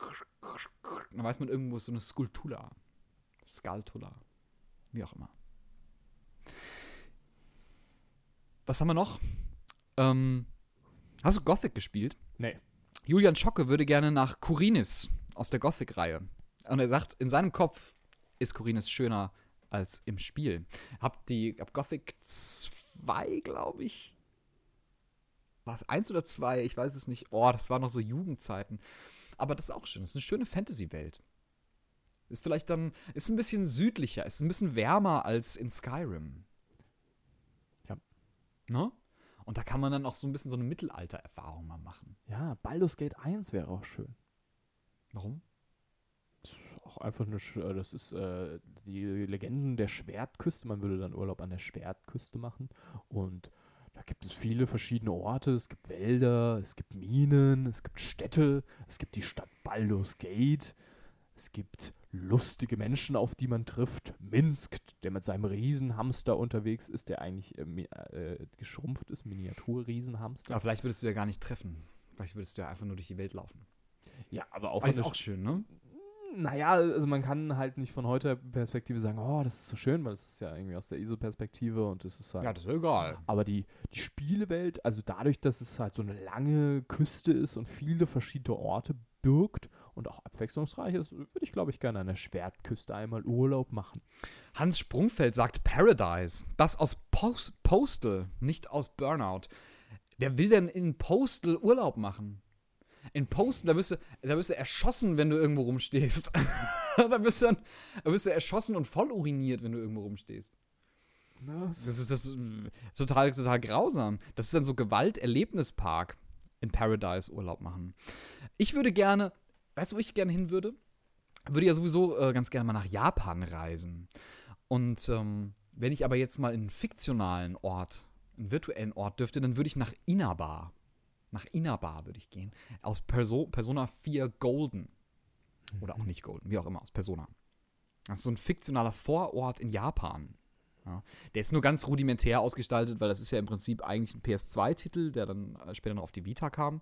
Dann weiß man, irgendwo ist so eine Skulptura. Skulptura. Wie auch immer. Was haben wir noch? Hast du Gothic gespielt? Nee. Julian Schocke würde gerne nach Kurinis aus der Gothic-Reihe. Und er sagt, in seinem Kopf ist Kurinis schöner als im Spiel. Hab Gothic 2, glaube ich. War es 1 oder 2? Ich weiß es nicht. Oh, das waren noch so Jugendzeiten. Aber das ist auch schön. Das ist eine schöne Fantasy-Welt. Ist vielleicht dann, ist ein bisschen südlicher, ist ein bisschen wärmer als in Skyrim. Ja. Ne? Und da kann man dann auch so ein bisschen so eine Mittelalter-Erfahrung mal machen. Ja, Baldur's Gate 1 wäre auch schön. Warum? Auch einfach das ist die Legenden der Schwertküste. Man würde dann Urlaub an der Schwertküste machen und gibt es viele verschiedene Orte. Es gibt Wälder, es gibt Minen, es gibt Städte, es gibt die Stadt Baldur's Gate, es gibt lustige Menschen, auf die man trifft. Minsk, der mit seinem Riesenhamster unterwegs ist, der eigentlich geschrumpft ist, Miniatur-Riesenhamster. Aber vielleicht würdest du ja gar nicht treffen. Vielleicht würdest du ja einfach nur durch die Welt laufen. Ja, aber auch Aber ist auch schön, ne? Naja, also man kann halt nicht von heutiger Perspektive sagen, oh, das ist so schön, weil es ist ja irgendwie aus der ISO-Perspektive und das ist halt. Ja, das ist egal. Aber die Spielewelt, also dadurch, dass es halt so eine lange Küste ist und viele verschiedene Orte birgt und auch abwechslungsreich ist, würde ich, glaube ich, gerne an der Schwertküste einmal Urlaub machen. Hans Sprungfeld sagt Paradise. Das aus Postal, nicht aus Burnout. Wer will denn in Postal Urlaub machen? In Postal, da wirst du erschossen, wenn du irgendwo rumstehst. da wirst du erschossen und voll uriniert, wenn du irgendwo rumstehst. Das ist total grausam. Das ist dann so Gewalterlebnispark in Paradise Urlaub machen. Ich würde gerne, weißt du, wo ich gerne hin würde? Würde ja sowieso ganz gerne mal nach Japan reisen. Und wenn ich aber jetzt mal in einen fiktionalen Ort, einen virtuellen Ort dürfte, dann würde ich nach Inaba. Nach Inaba würde ich gehen. Aus Persona 4 Golden. Oder auch nicht Golden, wie auch immer, aus Persona. Das ist so ein fiktionaler Vorort in Japan. Ja. Der ist nur ganz rudimentär ausgestaltet, weil das ist ja im Prinzip eigentlich ein PS2-Titel, der dann später noch auf die Vita kam,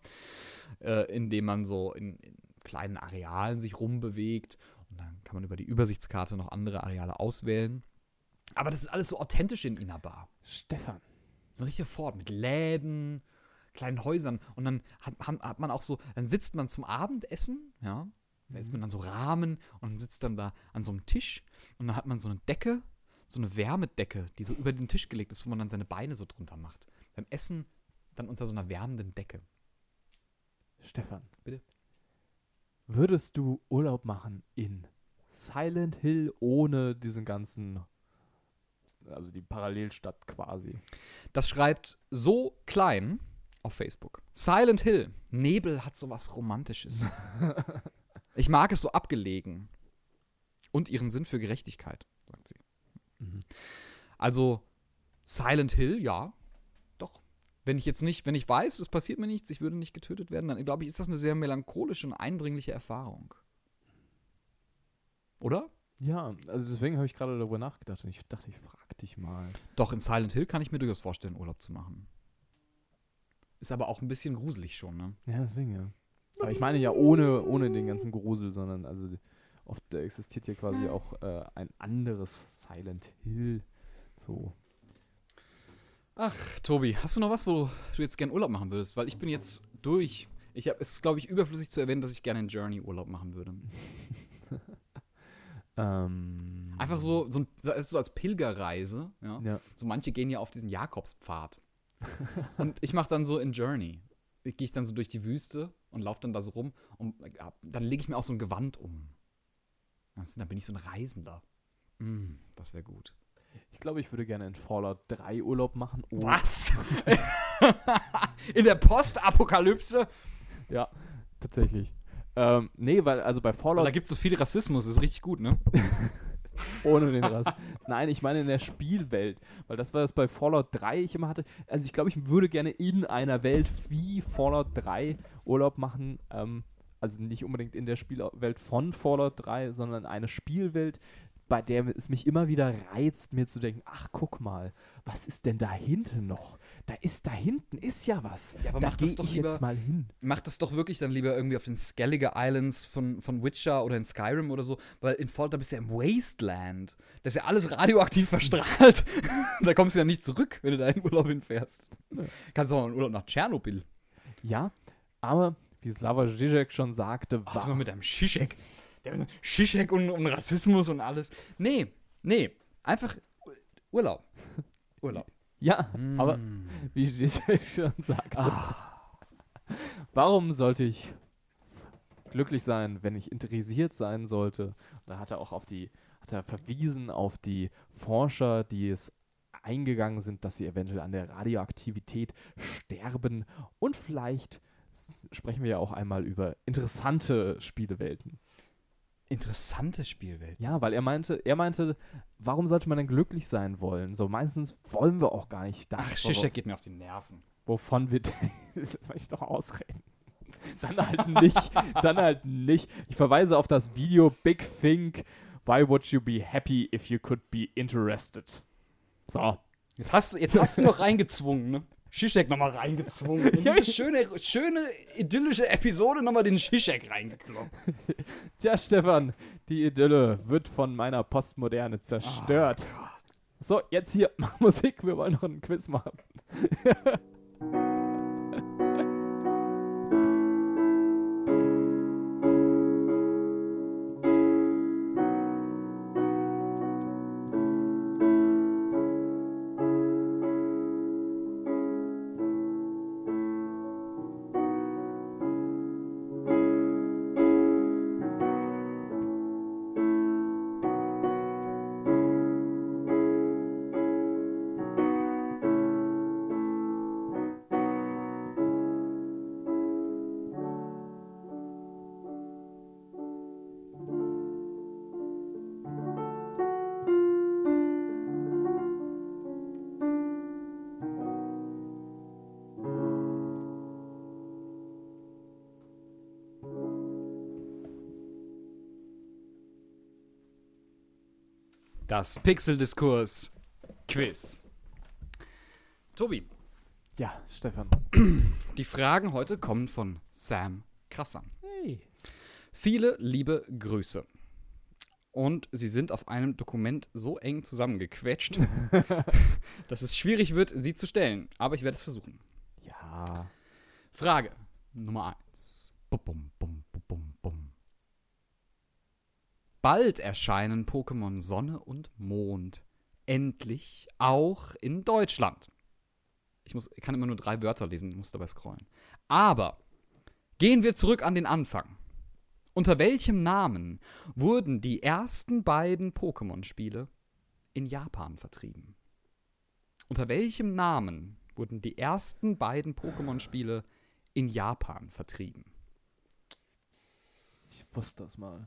in dem man so in kleinen Arealen sich rumbewegt. Und dann kann man über die Übersichtskarte noch andere Areale auswählen. Aber das ist alles so authentisch in Inaba. Stefan. So ein richtiger Fort mit Läden, kleinen Häusern. Und dann hat man auch so, dann sitzt man zum Abendessen, ja, da isst man dann so Ramen und dann sitzt dann da an so einem Tisch und dann hat man so eine Decke, so eine Wärmedecke, die so über den Tisch gelegt ist, wo man dann seine Beine so drunter macht. Beim Essen dann unter so einer wärmenden Decke. Stefan. Bitte? Würdest du Urlaub machen in Silent Hill ohne diesen ganzen, also die Parallelstadt quasi? Das schreibt so klein auf Facebook. Silent Hill. Nebel hat sowas Romantisches. Ich mag es so abgelegen. Und ihren Sinn für Gerechtigkeit, sagt sie. Mhm. Also, Silent Hill, ja. Doch. Wenn ich weiß, es passiert mir nichts, ich würde nicht getötet werden, dann glaube ich, ist das eine sehr melancholische und eindringliche Erfahrung. Oder? Ja, also deswegen habe ich gerade darüber nachgedacht und ich dachte, ich frage dich mal. Doch, in Silent Hill kann ich mir durchaus vorstellen, Urlaub zu machen. Ist aber auch ein bisschen gruselig schon, ne? Ja, deswegen, ja. Aber ich meine ja ohne den ganzen Grusel, sondern also oft existiert hier quasi auch ein anderes Silent Hill. So. Ach, Tobi, hast du noch was, wo du jetzt gerne Urlaub machen würdest? Weil ich bin jetzt durch. Es ist, glaube ich, überflüssig zu erwähnen, dass ich gerne in Journey Urlaub machen würde. Einfach so als Pilgerreise. Ja? Ja. So manche gehen ja auf diesen Jakobspfad. Und ich mache dann so in Journey. Gehe ich dann so durch die Wüste und laufe dann da so rum. Und dann lege ich mir auch so ein Gewand um. Dann bin ich so ein Reisender. Das wäre gut. Ich glaube, ich würde gerne in Fallout 3 Urlaub machen. Oh. Was? In der Postapokalypse? Ja, tatsächlich. Nee, weil also bei Fallout... Da gibt es so viel Rassismus, das ist richtig gut, ne? Ohne den Rest. Nein, ich meine in der Spielwelt. Weil das war das bei Fallout 3 ich immer hatte. Also ich glaube, ich würde gerne in einer Welt wie Fallout 3 Urlaub machen. Also nicht unbedingt in der Spielwelt von Fallout 3, sondern eine Spielwelt, bei der es mich immer wieder reizt, mir zu denken, ach, guck mal, was ist denn da hinten noch? Da hinten ist ja was. Ja, aber da mach das gehe doch ich lieber, jetzt mal hin. Mach das doch wirklich dann lieber irgendwie auf den Skellige Islands von Witcher oder in Skyrim oder so, weil in Fallout, da bist du ja im Wasteland. Das ist ja alles radioaktiv verstrahlt. Da kommst du ja nicht zurück, wenn du da in Urlaub hinfährst. Ja. Kannst du auch in Urlaub nach Tschernobyl. Ja, aber wie Slavoj Žižek schon sagte, Ach, du mal mit deinem Žižek. Žižek und Rassismus und alles. Nee, einfach Urlaub. ja, aber wie Žižek schon sagte, warum sollte ich glücklich sein, wenn ich interessiert sein sollte? Da hat er auch hat er verwiesen auf die Forscher, die es eingegangen sind, dass sie eventuell an der Radioaktivität sterben. Und vielleicht sprechen wir ja auch einmal über interessante Spielewelten. Interessante Spielwelt. Ja, weil er meinte, warum sollte man denn glücklich sein wollen? So, meistens wollen wir auch gar nicht das, Ach, Zizek geht mir auf die Nerven. wovon wir das soll ich doch ausreden. Dann halt nicht. Ich verweise auf das Video Big Think, Why would you be happy if you could be interested? So. Jetzt hast du noch reingezwungen, ne? Zizek nochmal reingezwungen. In diese schöne, idyllische Episode nochmal den Zizek reingekloppt. Tja, Stefan, die Idylle wird von meiner Postmoderne zerstört. Oh So, jetzt hier, mach Musik, wir wollen noch einen Quiz machen. Das Pixel-Diskurs-Quiz. Tobi, Ja, Stefan. die Fragen heute kommen von Sam Krasser. Hey. Viele liebe Grüße. Und sie sind auf einem Dokument so eng zusammengequetscht, dass es schwierig wird, sie zu stellen. Aber ich werde es versuchen. Ja. Frage Nummer 1. Bum, bum, bum, bum, bum. Bald erscheinen Pokémon Sonne und Mond endlich auch in Deutschland. Ich kann immer nur 3 Wörter lesen, muss dabei scrollen. Aber gehen wir zurück an den Anfang. Unter welchem Namen wurden die ersten beiden Pokémon-Spiele in Japan vertrieben? Unter welchem Namen wurden die ersten beiden Pokémon-Spiele in Japan vertrieben? Ich wusste das mal.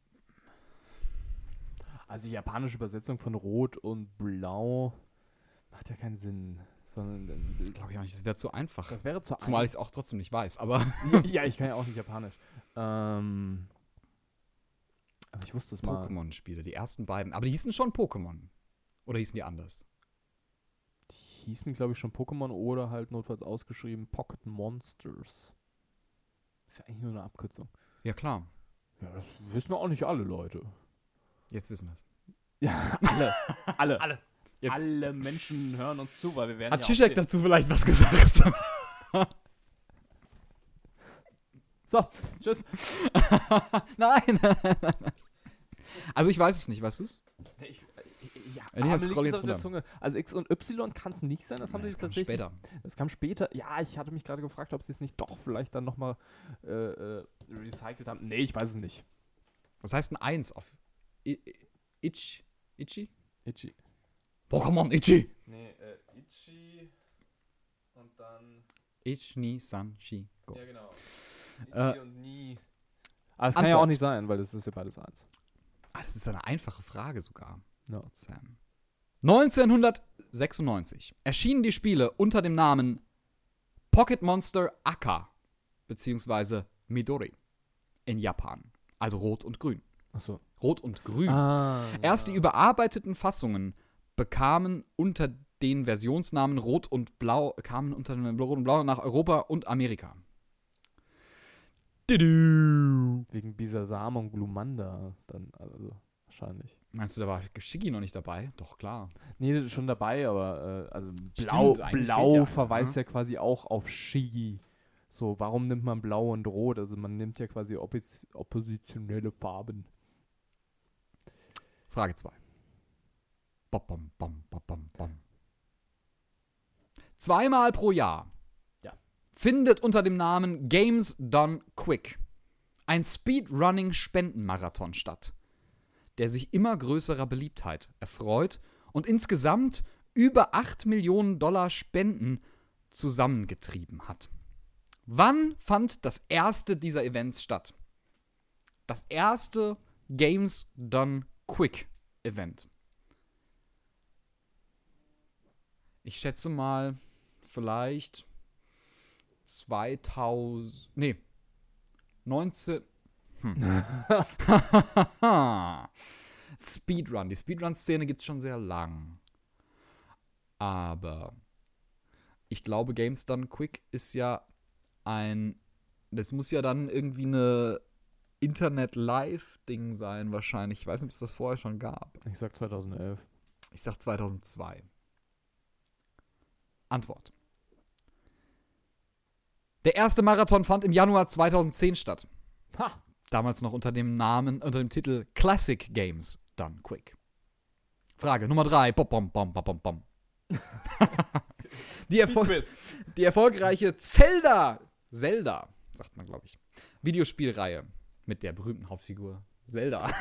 Also die japanische Übersetzung von Rot und Blau macht ja keinen Sinn. Sondern, Glaube ich auch nicht, das wäre zu einfach. das wäre zu Zumal ich es auch trotzdem nicht weiß, aber Ja, ich kann ja auch nicht Japanisch. Aber ich wusste es mal. Pokémon-Spiele, die ersten beiden. Aber die hießen schon Pokémon. Oder hießen die anders? Die hießen, glaube ich, schon Pokémon oder halt notfalls ausgeschrieben Pocket Monsters. Ist ja eigentlich nur eine Abkürzung. Ja, klar. Ja, das wissen auch nicht alle Leute. Jetzt wissen wir es. Ja, alle. Jetzt. Alle Menschen hören uns zu, weil wir werden Hat ja Zizek auch dazu vielleicht was gesagt? So, tschüss. Nein. Also ich weiß es nicht, weißt du es? Ja, Nee, jetzt aber scroll liegt's jetzt auf der runter. Zunge. Also X und Y kann es nicht sein, das haben sie Das kam tatsächlich. später. Das kam später. Ja, ich hatte mich gerade gefragt, ob sie es nicht doch vielleicht dann nochmal recycelt haben. Nee, ich weiß es nicht. Was heißt ein 1 auf Ichi? Itchy. Pokémon Ichi. Nee, Itchy und dann. Ich, ni, san, shi, go. Ja, genau. Itchy und Nie. Aber es kann ja auch Antwort. nicht sein, weil das ist ja beides eins. Ah, das ist eine einfache Frage sogar. Ja. Sam. 1996 erschienen die Spiele unter dem Namen Pocket Monster Aka bzw. Midori in Japan. Also Rot und Grün. Achso. Rot und Grün. Erst die ja. überarbeiteten Fassungen bekamen unter den Versionsnamen Rot und Blau nach Europa und Amerika. Wegen Bisasam und Glumanda dann, also wahrscheinlich. Meinst du, da war Shiggy noch nicht dabei? Doch, klar. Nee, das ist schon dabei, aber also Stimmt, eigentlich Blau fehlt ja einer, verweist ne? ja quasi auch auf Shiggy. So, warum nimmt man Blau und Rot? Also man nimmt ja quasi oppositionelle Farben. Frage 2. Bom, bom, bom, bom, bom, bom. Zweimal pro Jahr Ja. findet unter dem Namen Games Done Quick ein Speedrunning-Spendenmarathon statt, der sich immer größerer Beliebtheit erfreut und insgesamt über 8 Millionen $ Spenden zusammengetrieben hat. Wann fand das erste dieser Events statt? Das erste Games Done Quick Event. Ich schätze mal, vielleicht 19. Speedrun. Die Speedrun-Szene gibt es schon sehr lang. Aber ich glaube, Games Done Quick ist ja das muss ja dann irgendwie eine Internet-Live-Ding sein wahrscheinlich. Ich weiß nicht, ob es das vorher schon gab. Ich sag 2011. Ich sag 2002. Antwort. Der erste Marathon fand im Januar 2010 statt. Ha! Damals noch unter dem Titel Classic Games Done Quick. Frage Nummer 3. Bom, bom, bom, bom, bom. Die erfolgreiche Zelda, sagt man, glaube ich, Videospielreihe mit der berühmten Hauptfigur Zelda.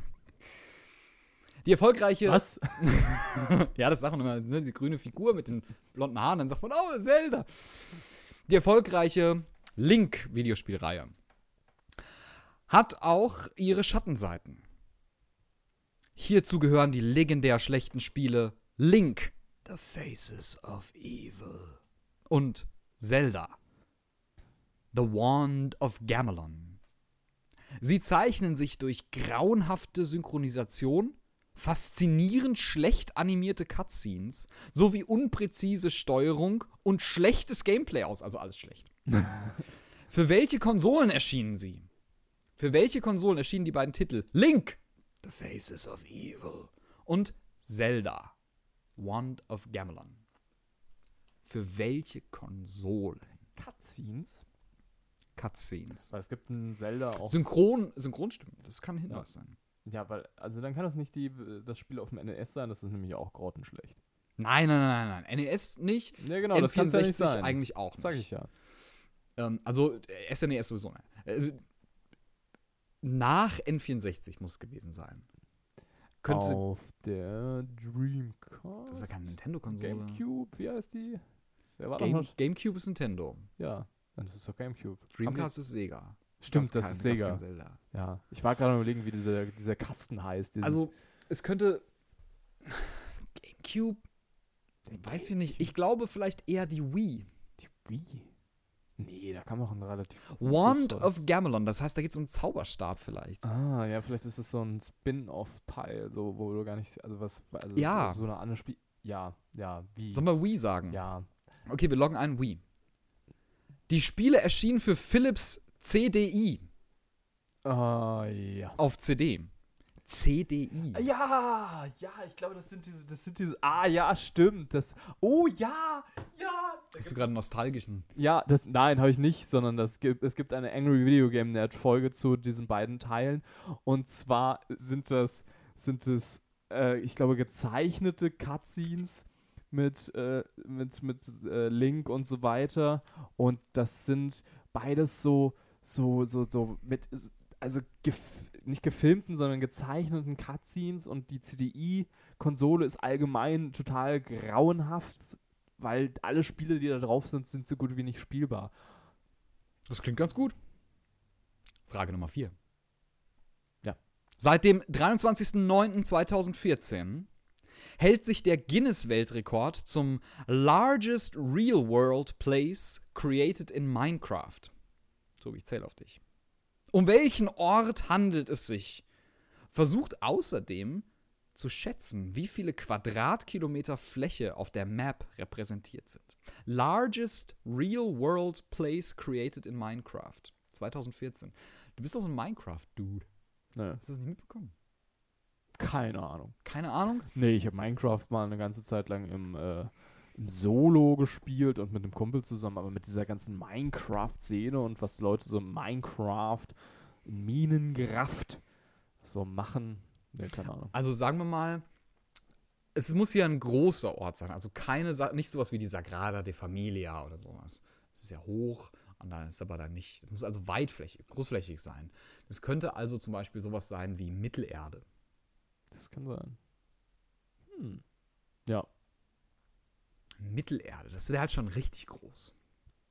Die erfolgreiche... Was? Ja, das sagt man immer, ne, die grüne Figur mit den blonden Haaren, dann sagt man, oh, Zelda. Die erfolgreiche Link-Videospielreihe hat auch ihre Schattenseiten. Hierzu gehören die legendär schlechten Spiele Link, The Faces of Evil und Zelda, The Wand of Gamelon. Sie zeichnen sich durch grauenhafte Synchronisation, faszinierend schlecht animierte Cutscenes sowie unpräzise Steuerung und schlechtes Gameplay aus, also alles schlecht. Für welche Konsolen erschienen sie? Für welche Konsolen erschienen die beiden Titel Link, The Faces of Evil und Zelda, Wand of Gamelon? Für welche Konsolen? Cutscenes. Weil es gibt ein Zelda auch. Synchronstimmen, das kann ein Hinweis sein. Ja, weil, also dann kann das nicht das Spiel auf dem NES sein, das ist nämlich auch grottenschlecht. Nein. NES nicht. Ja, genau, das kann ja nicht sein. Eigentlich auch nicht. Sag ich ja. Also SNES sowieso nicht. Also, nach N64 muss es gewesen sein. Auf der Dreamcast. Das ist ja keine Nintendo-Konsole. GameCube, wie heißt die? Wer war noch? GameCube ist Nintendo. Ja, das ist doch GameCube. Dreamcast ist Sega. Stimmt, das ist Sega. Zelda. Ja, ich war gerade überlegen, wie dieser Kasten heißt. Also, es könnte GameCube, weiß ich nicht. Ich glaube vielleicht eher die Wii. Die Wii? Nee, da kann man auch ein relativ... Wand of Gamelon, das heißt, da geht es um einen Zauberstab vielleicht. Ah, ja, vielleicht ist es so ein Spin-off-Teil, so, wo du gar nicht... Also ja. So eine andere Spiel... Ja, Wii. Sollen wir Wii sagen? Ja. Okay, wir loggen ein Wii. Die Spiele erschienen für Philips CDI. Ja. Auf CD. CDI. Ja, ich glaube, das sind diese. Ah, ja, stimmt. Ja. Bist du gerade nostalgischen? Ja, nein, habe ich nicht, sondern es gibt eine Angry Video Game Nerd Folge zu diesen beiden Teilen. Und zwar sind es, ich glaube, gezeichnete Cutscenes mit Link und so weiter. Und das sind beides so mit, also nicht gefilmten, sondern gezeichneten Cutscenes, und die CDI-Konsole ist allgemein total grauenhaft, weil alle Spiele, die da drauf sind so gut wie nicht spielbar. Das klingt ganz gut. Frage Nummer 4. Ja. Seit dem 23.09.2014 hält sich der Guinness-Weltrekord zum Largest Real-World Place created in Minecraft. Tobi, ich zähle auf dich. Um welchen Ort handelt es sich? Versucht außerdem zu schätzen, wie viele Quadratkilometer Fläche auf der Map repräsentiert sind. Largest Real-World Place created in Minecraft. 2014. Du bist doch so ein Minecraft-Dude. Naja. Hast du das nicht mitbekommen? Keine Ahnung. Keine Ahnung? Nee, ich habe Minecraft mal eine ganze Zeit lang im Solo gespielt und mit einem Kumpel zusammen, aber mit dieser ganzen Minecraft-Szene und was Leute so Minecraft in Minengraft so machen, nee, keine Ahnung. Also sagen wir mal, es muss ja ein großer Ort sein, also nicht sowas wie die Sagrada de Familia oder sowas. Es ist ja hoch und da ist aber dann nicht, es muss also großflächig sein. Das könnte also zum Beispiel sowas sein wie Mittelerde. Das kann sein. Ja. Mittelerde, das wäre halt schon richtig groß.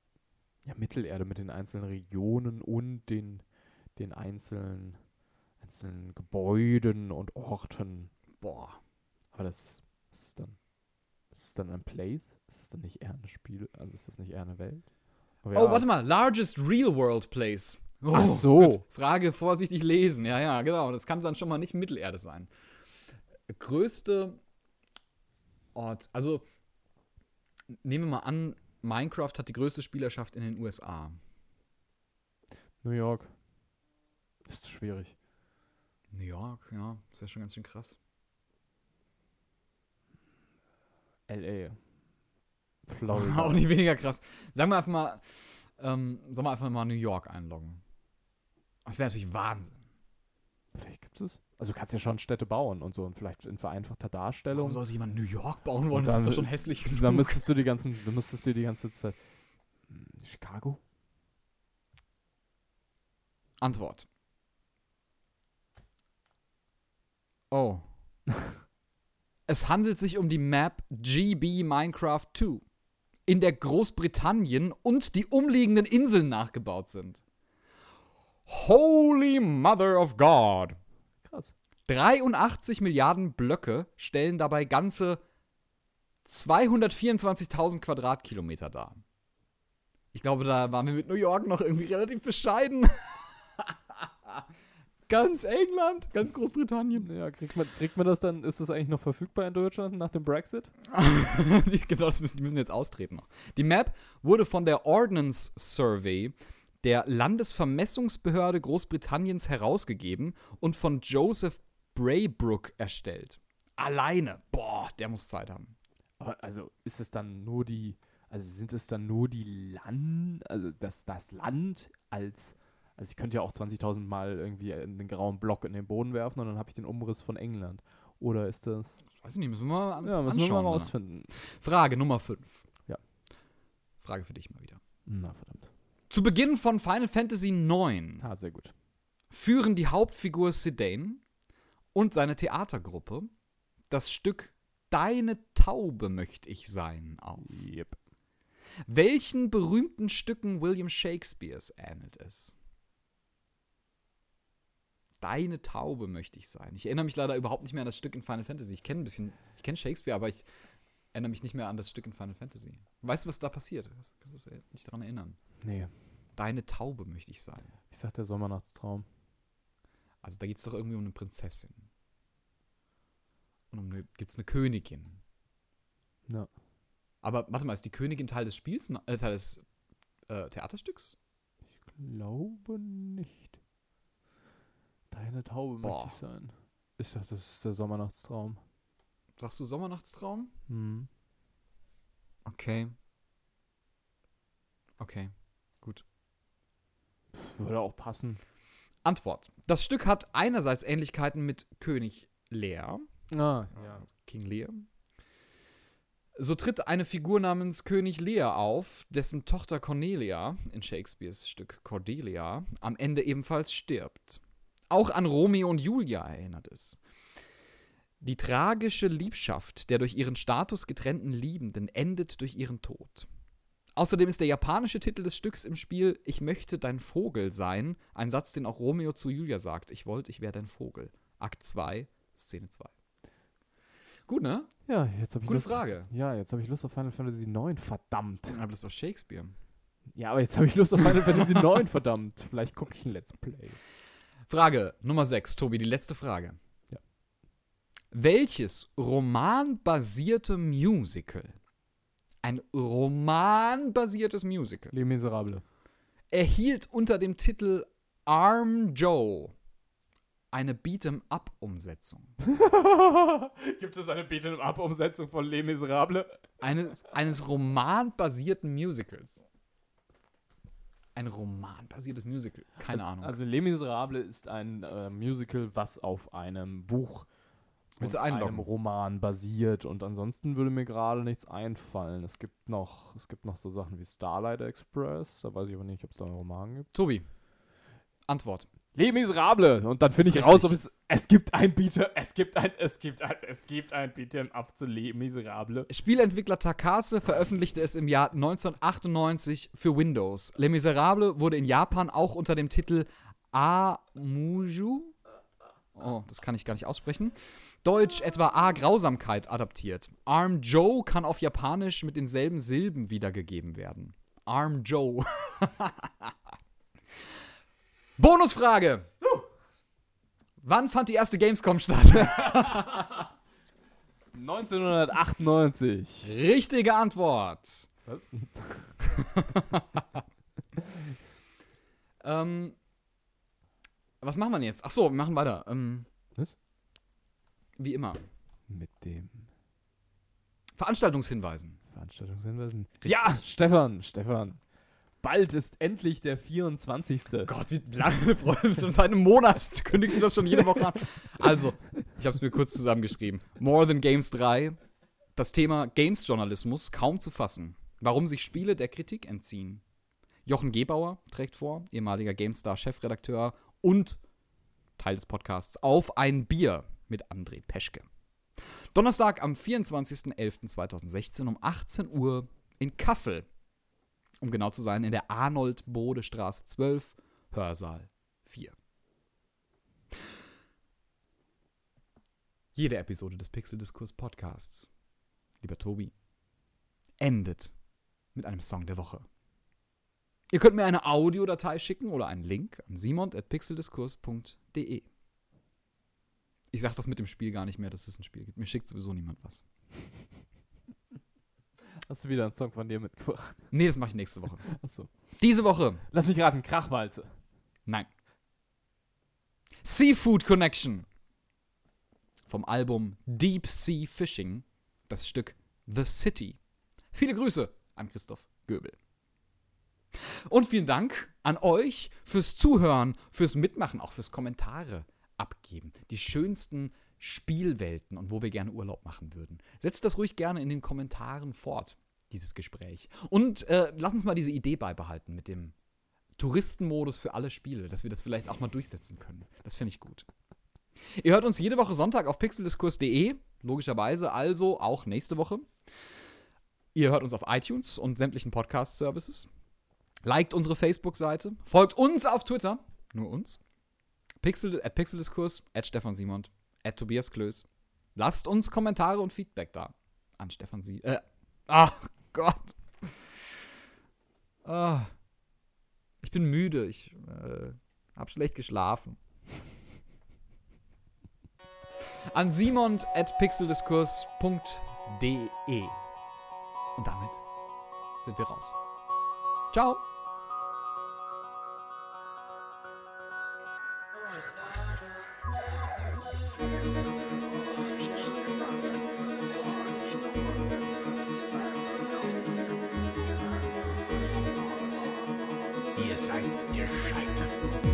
Ja, Mittelerde mit den einzelnen Regionen und den einzelnen einzelnen Gebäuden und Orten. Boah. Aber ist es dann ein Place? Ist es dann nicht eher ein Spiel? Also ist das nicht eher eine Welt? Aber Oh, warte mal. Largest Real World Place. Oh, Ach so. Gut. Frage vorsichtig lesen. Ja, genau. Das kann dann schon mal nicht Mittelerde sein. Größte Ort. Also, nehmen wir mal an, Minecraft hat die größte Spielerschaft in den USA. New York. Ist schwierig. New York, ja. Das wäre schon ganz schön krass. L.A. Florida. Auch nicht weniger krass. Sagen wir einfach mal New York einloggen. Das wäre natürlich Wahnsinn. Vielleicht gibt es. Also du kannst ja schon Städte bauen und so und vielleicht in vereinfachter Darstellung. Warum soll sich jemand New York bauen wollen? Und Das ist dann- doch schon hässlich genug. Dann müsstest du die ganze Zeit. Chicago? Antwort. Oh. Es handelt sich um die Map GB Minecraft 2, in der Großbritannien und die umliegenden Inseln nachgebaut sind. Holy Mother of God. Krass. 83 Milliarden Blöcke stellen dabei ganze 224.000 Quadratkilometer dar. Ich glaube, da waren wir mit New York noch irgendwie relativ bescheiden. Ganz England, ganz Großbritannien. Ja, kriegt man das dann, ist das eigentlich noch verfügbar in Deutschland nach dem Brexit? Genau, die müssen jetzt austreten noch. Die Map wurde von der Ordnance Survey, der Landesvermessungsbehörde Großbritanniens, herausgegeben und von Joseph Braybrook erstellt. Alleine. Boah, der muss Zeit haben. Aber also ist es dann nur sind es dann nur die Land, also das Land als, also ich könnte ja auch 20.000 Mal irgendwie einen grauen Block in den Boden werfen und dann habe ich den Umriss von England. Oder ist das? Weiß ich nicht, müssen wir mal Müssen wir anschauen. mal rausfinden. Frage Nummer 5. Ja. Frage für dich mal wieder. Na, verdammt. Zu Beginn von Final Fantasy IX Ah, sehr gut. führen die Hauptfigur Zidane und seine Theatergruppe das Stück Deine Taube möchte ich sein auf. Yep. Welchen berühmten Stücken William Shakespeares ähnelt es? Deine Taube möchte ich sein. Ich erinnere mich leider überhaupt nicht mehr an das Stück in Final Fantasy. Ich kenne Shakespeare, aber ich erinnere mich nicht mehr an das Stück in Final Fantasy. Weißt du, was da passiert? Kannst du dich nicht daran erinnern? Nee, Deine Taube möchte ich sein. ich sag der Sommernachtstraum. Also da geht es doch irgendwie um eine Prinzessin. Und gibt es eine Königin. Ja. Aber warte mal, ist die Königin Teil des Spiels, Teil des Theaterstücks? Ich glaube nicht. Deine Taube Boah. möchte ich sein. Ich sag, das ist der Sommernachtstraum. Sagst du Sommernachtstraum? Hm. Okay. Okay, gut. Würde auch passen. Antwort. Das Stück hat einerseits Ähnlichkeiten mit König Lear, Ah, ja. King Lear. So tritt eine Figur namens König Lear auf, dessen Tochter Cornelia in Shakespeares Stück Cordelia am Ende ebenfalls stirbt. Auch an Romeo und Julia erinnert es. Die tragische Liebschaft der durch ihren Status getrennten Liebenden endet durch ihren Tod. Außerdem ist der japanische Titel des Stücks im Spiel Ich möchte dein Vogel sein, ein Satz, den auch Romeo zu Julia sagt. Ich wäre dein Vogel. Akt 2, Szene 2. Gut, ne? Ja, jetzt habe ich Gute Lust. Frage. Ja, jetzt habe ich Lust auf Final Fantasy 9, verdammt. Aber das ist doch Shakespeare. Ja, aber jetzt habe ich Lust auf Final Fantasy 9, verdammt. Vielleicht gucke ich ein Let's Play. Frage Nummer 6, Tobi, die letzte Frage. Ja. Welches romanbasierte Musical, ein romanbasiertes Musical, Les Miserables. erhielt unter dem Titel Arm Joe eine Beat'em-up-Umsetzung? Gibt es eine Beat'em-up-Umsetzung von Les Miserables? Eines romanbasierten Musicals. Ein romanbasiertes Musical. Keine Ahnung. Also Les Miserables ist ein Musical, was auf einem Buch Willst und du einloggen? einem Roman basiert. Und ansonsten würde mir gerade nichts einfallen. Es gibt noch so Sachen wie Starlight Express. Da weiß ich aber nicht, ob es da einen Roman gibt. Tobi, Antwort. Les Miserables. Und dann finde Das ich ist raus, ob richtig. es gibt ein Beat'em-up zu Les Miserables. Spielentwickler Takase veröffentlichte es im Jahr 1998 für Windows. Les Miserables wurde in Japan auch unter dem Titel Amuju Oh, das kann ich gar nicht aussprechen. Deutsch etwa A. Grausamkeit adaptiert. Arm Joe kann auf Japanisch mit denselben Silben wiedergegeben werden. Arm Joe. Bonusfrage. Wann fand die erste Gamescom statt? 1998. Richtige Antwort. Was? Was machen wir denn jetzt? Achso, wir machen weiter. Was? Wie immer. Mit dem Veranstaltungshinweisen. Veranstaltungshinweisen. Ja, Stefan. Bald ist endlich der 24. Gott, wie lange freuen wir uns? Seit einem Monat kündigst du das schon jede Woche an. Also, ich habe es mir kurz zusammengeschrieben. More Than Games 3. Das Thema Games-Journalismus kaum zu fassen. Warum sich Spiele der Kritik entziehen. Jochen Gebauer trägt vor, ehemaliger GameStar-Chefredakteur und Teil des Podcasts Auf ein Bier mit André Peschke. Donnerstag am 24.11.2016 um 18 Uhr in Kassel. Um genau zu sein, in der Arnold-Bode-Straße 12, Hörsaal 4. Jede Episode des Pixel-Diskurs-Podcasts, lieber Tobi, endet mit einem Song der Woche. Ihr könnt mir eine Audiodatei schicken oder einen Link an simon@pixeldiskurs.de. Ich sag das mit dem Spiel gar nicht mehr, dass es ein Spiel gibt. Mir schickt sowieso niemand was. Hast du wieder einen Song von dir mitgebracht? Nee, das mache ich nächste Woche. Achso. Diese Woche. Lass mich raten, Krachwalze. Nein. Seafood Connection. Vom Album Deep Sea Fishing. Das Stück The City. Viele Grüße an Christoph Göbel. Und vielen Dank an euch fürs Zuhören, fürs Mitmachen, auch fürs Kommentare abgeben. Die schönsten Spielwelten und wo wir gerne Urlaub machen würden. Setzt das ruhig gerne in den Kommentaren fort, dieses Gespräch. Und lass uns mal diese Idee beibehalten mit dem Touristenmodus für alle Spiele, dass wir das vielleicht auch mal durchsetzen können. Das finde ich gut. Ihr hört uns jede Woche Sonntag auf pixeldiskurs.de, logischerweise also auch nächste Woche. Ihr hört uns auf iTunes und sämtlichen Podcast-Services. Liked unsere Facebook-Seite. Folgt uns auf Twitter. Nur uns. Pixeldiskurs, @StefanSimont, @TobiasKlöß. Lasst uns Kommentare und Feedback da. An Stefan Gott. Ich bin müde. Ich hab schlecht geschlafen. An simont@pixeldiskurs.de. Und damit sind wir raus. Ciao. Ihr seid gescheitert.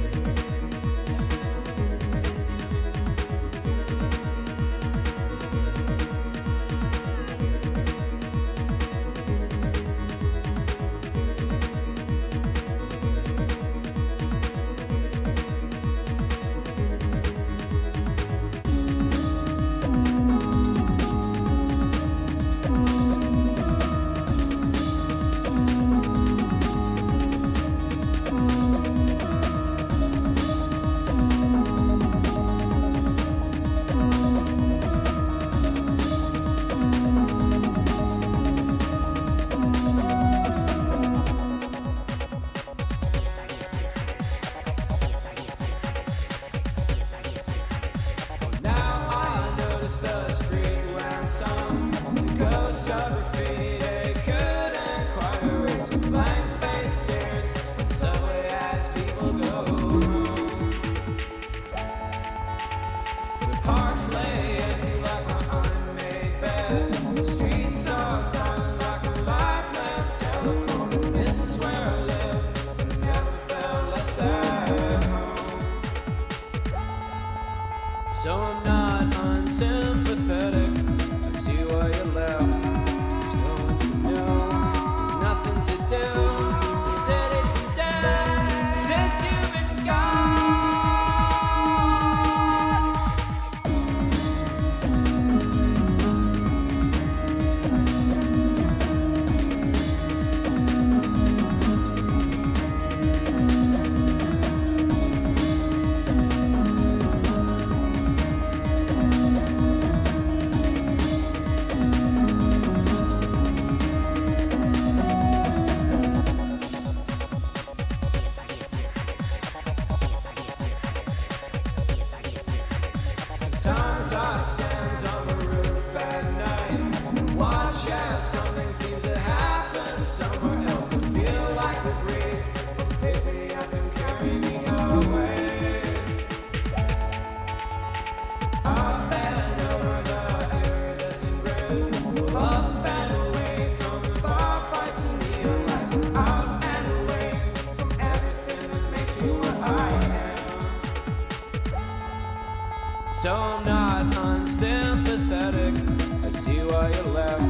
So I'm not unsympathetic. I see why you left. There's no one to know, nothing to do. The city's been dead since you've been gone. else. I feel like a breeze. Pick me up and carry me away. Up and over the iridescent grid. Up and away from the bar fights and neon lights. Out and away from everything that makes me what I am. So I'm not unsympathetic. I see why you left.